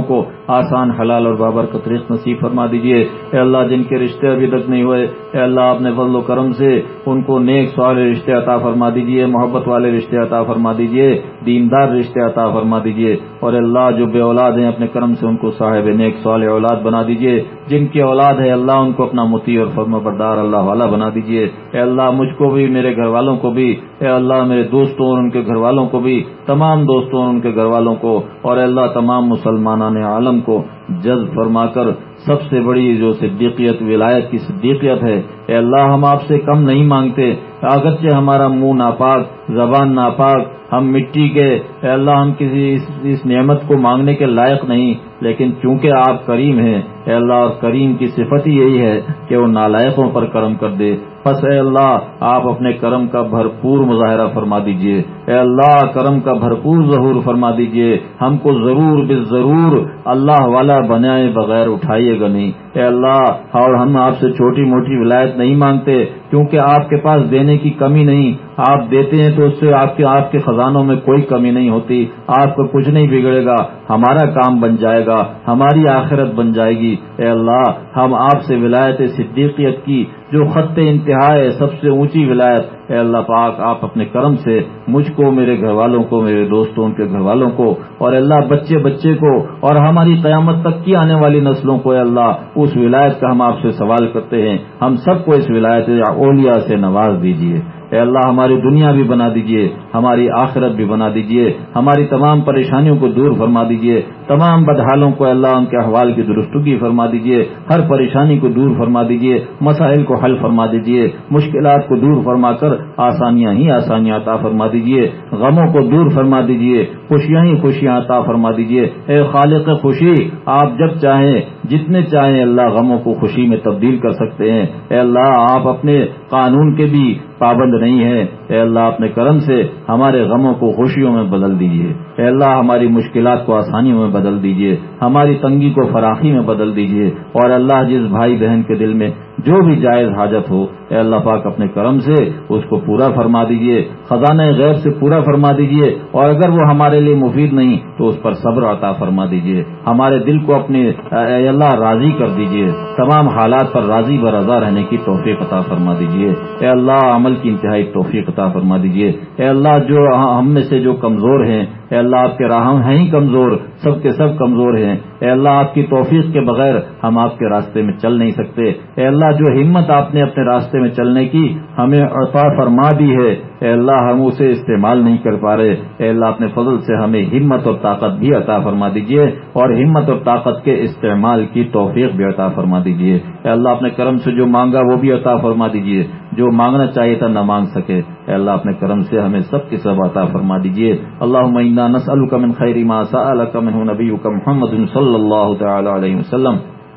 آسان حلال اور بابرکت رزق نصیب فرما دیجیے۔ اے اللہ جن کے رشتے ابھی تک نہیں ہوئے، اے اللہ اپنے فضل و کرم سے ان کو نیک صالح رشتے عطا فرما دیجیے، محبت والے رشتے عطا فرما دیجیے، دیندار رشتے عطا فرما دیجیے، اور اللہ جو بے اولاد ہیں اپنے کرم سے ان کو صاحب نیک صالح اولاد بنا دیجیے، جن کی اولاد ہے اللہ ان کو اپنا مطیع اور فرما بردار اللہ والا بنا دیجیے۔ اے اللہ مجھ کو بھی، میرے گھر والوں کو بھی، اے اللہ میرے دوستوں اور ان کے گھر والوں کو بھی، تمام دوستوں اور ان کے گھر والوں کو، اور اے اللہ تمام مسلمانان عالم کو جذب فرما کر سب سے بڑی جو صدیقیت ولایت کی صدیقیت ہے، اے اللہ ہم آپ سے کم نہیں مانگتے، اگرچہ ہمارا منہ ناپاک، زبان ناپاک، ہم مٹی کے، اے اللہ ہم کسی اس, اس نعمت کو مانگنے کے لائق نہیں، لیکن چونکہ آپ کریم ہیں اے اللہ، اور کریم کی صفت ہی یہی ہے کہ وہ نالائقوں پر کرم کر دے، پس اے اللہ آپ اپنے کرم کا بھرپور مظاہرہ فرما دیجئے، اے اللہ کرم کا بھرپور ظہور فرما دیجئے، ہم کو ضرور بالضرور اللہ والا بنائے بغیر اٹھائیے گا نہیں اے اللہ، اور ہم آپ سے چھوٹی موٹی ولایت نہیں مانگتے، کیونکہ آپ کے پاس دینے کی کمی نہیں، آپ دیتے ہیں تو اس سے آپ کے آپ کے خزانوں میں کوئی کمی نہیں ہوتی، آپ کو کچھ نہیں بگڑے گا، ہمارا کام بن جائے گا، ہماری آخرت بن جائے گی، اے اللہ ہم آپ سے ولایت صدیقیت کی جو خط انتہا ہے، سب سے اونچی ولایت، اے اللہ پاک آپ اپنے کرم سے مجھ کو، میرے گھر والوں کو، میرے دوستوں کے گھر والوں کو، اور اللہ بچے بچے کو، اور ہماری قیامت تک کی آنے والی نسلوں کو، اے اللہ اس ولایت کا ہم آپ سے سوال کرتے ہیں، ہم سب کو اس ولایت اولیاء سے نواز دیجیے، اے اللہ ہماری دنیا بھی بنا دیجئے، ہماری آخرت بھی بنا دیجئے، ہماری تمام پریشانیوں کو دور فرما دیجئے، تمام بدحالوں کو اللہ ان کے احوال کی درستگی فرما دیجئے، ہر پریشانی کو دور فرما دیجئے، مسائل کو حل فرما دیجئے، مشکلات کو دور فرما کر آسانیاں ہی آسانیاں عطا فرما دیجئے، غموں کو دور فرما دیجئے، خوشیاں ہی خوشیاں عطا فرما دیجئے، اے خالق خوشی آپ جب چاہیں جتنے چاہیں اللہ غموں کو خوشی میں تبدیل کر سکتے ہیں، اے اللہ آپ اپنے قانون کے بھی پابند نہیں ہے، اے اللہ اپنے کرم سے ہمارے غموں کو خوشیوں میں بدل دیجئے، اے اللہ ہماری مشکلات کو آسانیوں میں بدل دیجئے، ہماری تنگی کو فراخی میں بدل دیجئے، اور اللہ جس بھائی بہن کے دل میں جو بھی جائز حاجت ہو اے اللہ پاک اپنے کرم سے اس کو پورا فرما دیجئے، خزانہ غیب سے پورا فرما دیجئے، اور اگر وہ ہمارے لیے مفید نہیں تو اس پر صبر عطا فرما دیجئے، ہمارے دل کو اپنے اے اللہ راضی کر دیجئے، تمام حالات پر راضی برضا رہنے کی توفیق عطا فرما دیجئے، اے اللہ عمل کی انتہائی توفیق عطا فرما دیجئے، اے اللہ جو ہم میں سے جو کمزور ہیں اے اللہ آپ کے راہ ہیں ہی کمزور، سب کے سب کمزور ہیں، اے اللہ آپ کی توفیق کے بغیر ہم آپ کے راستے میں چل نہیں سکتے، اے اللہ جو ہمت آپ نے اپنے راستے میں چلنے کی ہمیں عطا فرما دی ہے اے اللہ ہم اسے استعمال نہیں کر پا رہے، اے اللہ اپنے فضل سے ہمیں ہمت اور طاقت بھی عطا فرما دیجئے، اور ہمت اور طاقت کے استعمال کی توفیق بھی عطا فرما دیجئے، اے اللہ اپنے کرم سے جو مانگا وہ بھی عطا فرما دیجئے، جو مانگنا چاہیے تھا نہ مانگ سکے اے اللہ اپنے کرم سے ہمیں سب کی سب عطا فرما دیجئے۔ اللهم انا نسألك من خير ما سألك منه نبيك محمد صلى الله تعالى عليه وسلم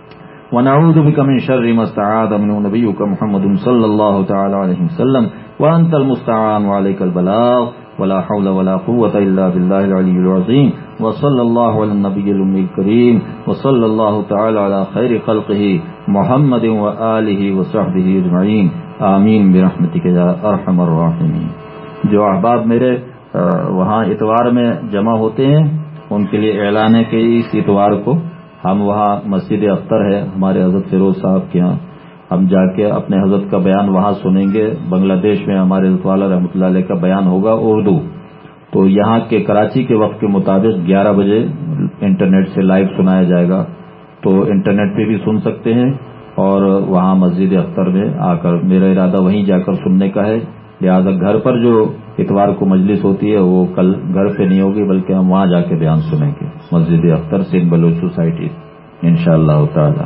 ونعوذ بك من شر ما استعاذ منه نبيك محمد صلى الله تعالى عليه وسلم وأنت المستعان وعليك البلاغ ولا حول ولا قوة إلا بالله العلي العظيم وصلى الله على النبي الأمي الكريم وصلى الله تعالى على خير خلقه محمد وآله وصحبه أجمعين آمین برحمتک یا ارحم الراحمین۔ جو احباب میرے وہاں اتوار میں جمع ہوتے ہیں ان کے لیے اعلان ہے کہ اس اتوار کو ہم وہاں مسجد اختر ہے ہمارے حضرت فیروز صاحب کے ہاں، ہم جا کے اپنے حضرت کا بیان وہاں سنیں گے۔ بنگلہ دیش میں ہمارے حضرت والا رحمۃ اللہ علیہ کا بیان ہوگا اردو، تو یہاں کے کراچی کے وقت کے مطابق گیارہ بجے انٹرنیٹ سے لائیو سنایا جائے گا، تو انٹرنیٹ پہ بھی سن سکتے ہیں، اور وہاں مسجد اختر میں آ کر میرا ارادہ وہیں جا کر سننے کا ہے، لہذا گھر پر جو اتوار کو مجلس ہوتی ہے وہ کل گھر پہ نہیں ہوگی بلکہ ہم وہاں جا کے بیان سنیں گے مسجد اختر سندھ بلوچ سوسائٹی انشاءاللہ تعالی۔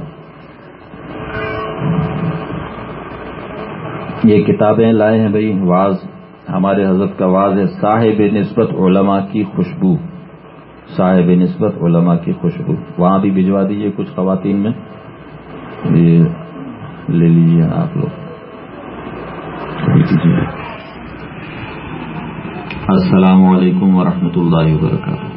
یہ کتابیں لائے ہیں بھائی، واز ہمارے حضرت کا واز ہے صاحب نسبت علماء کی خوشبو، صاحب نسبت علماء کی خوشبو، وہاں بھی بھجوا دیجیے کچھ خواتین میں، یہ لے لیجیے آپ لوگ۔ السلام علیکم ورحمۃ اللہ وبرکاتہ۔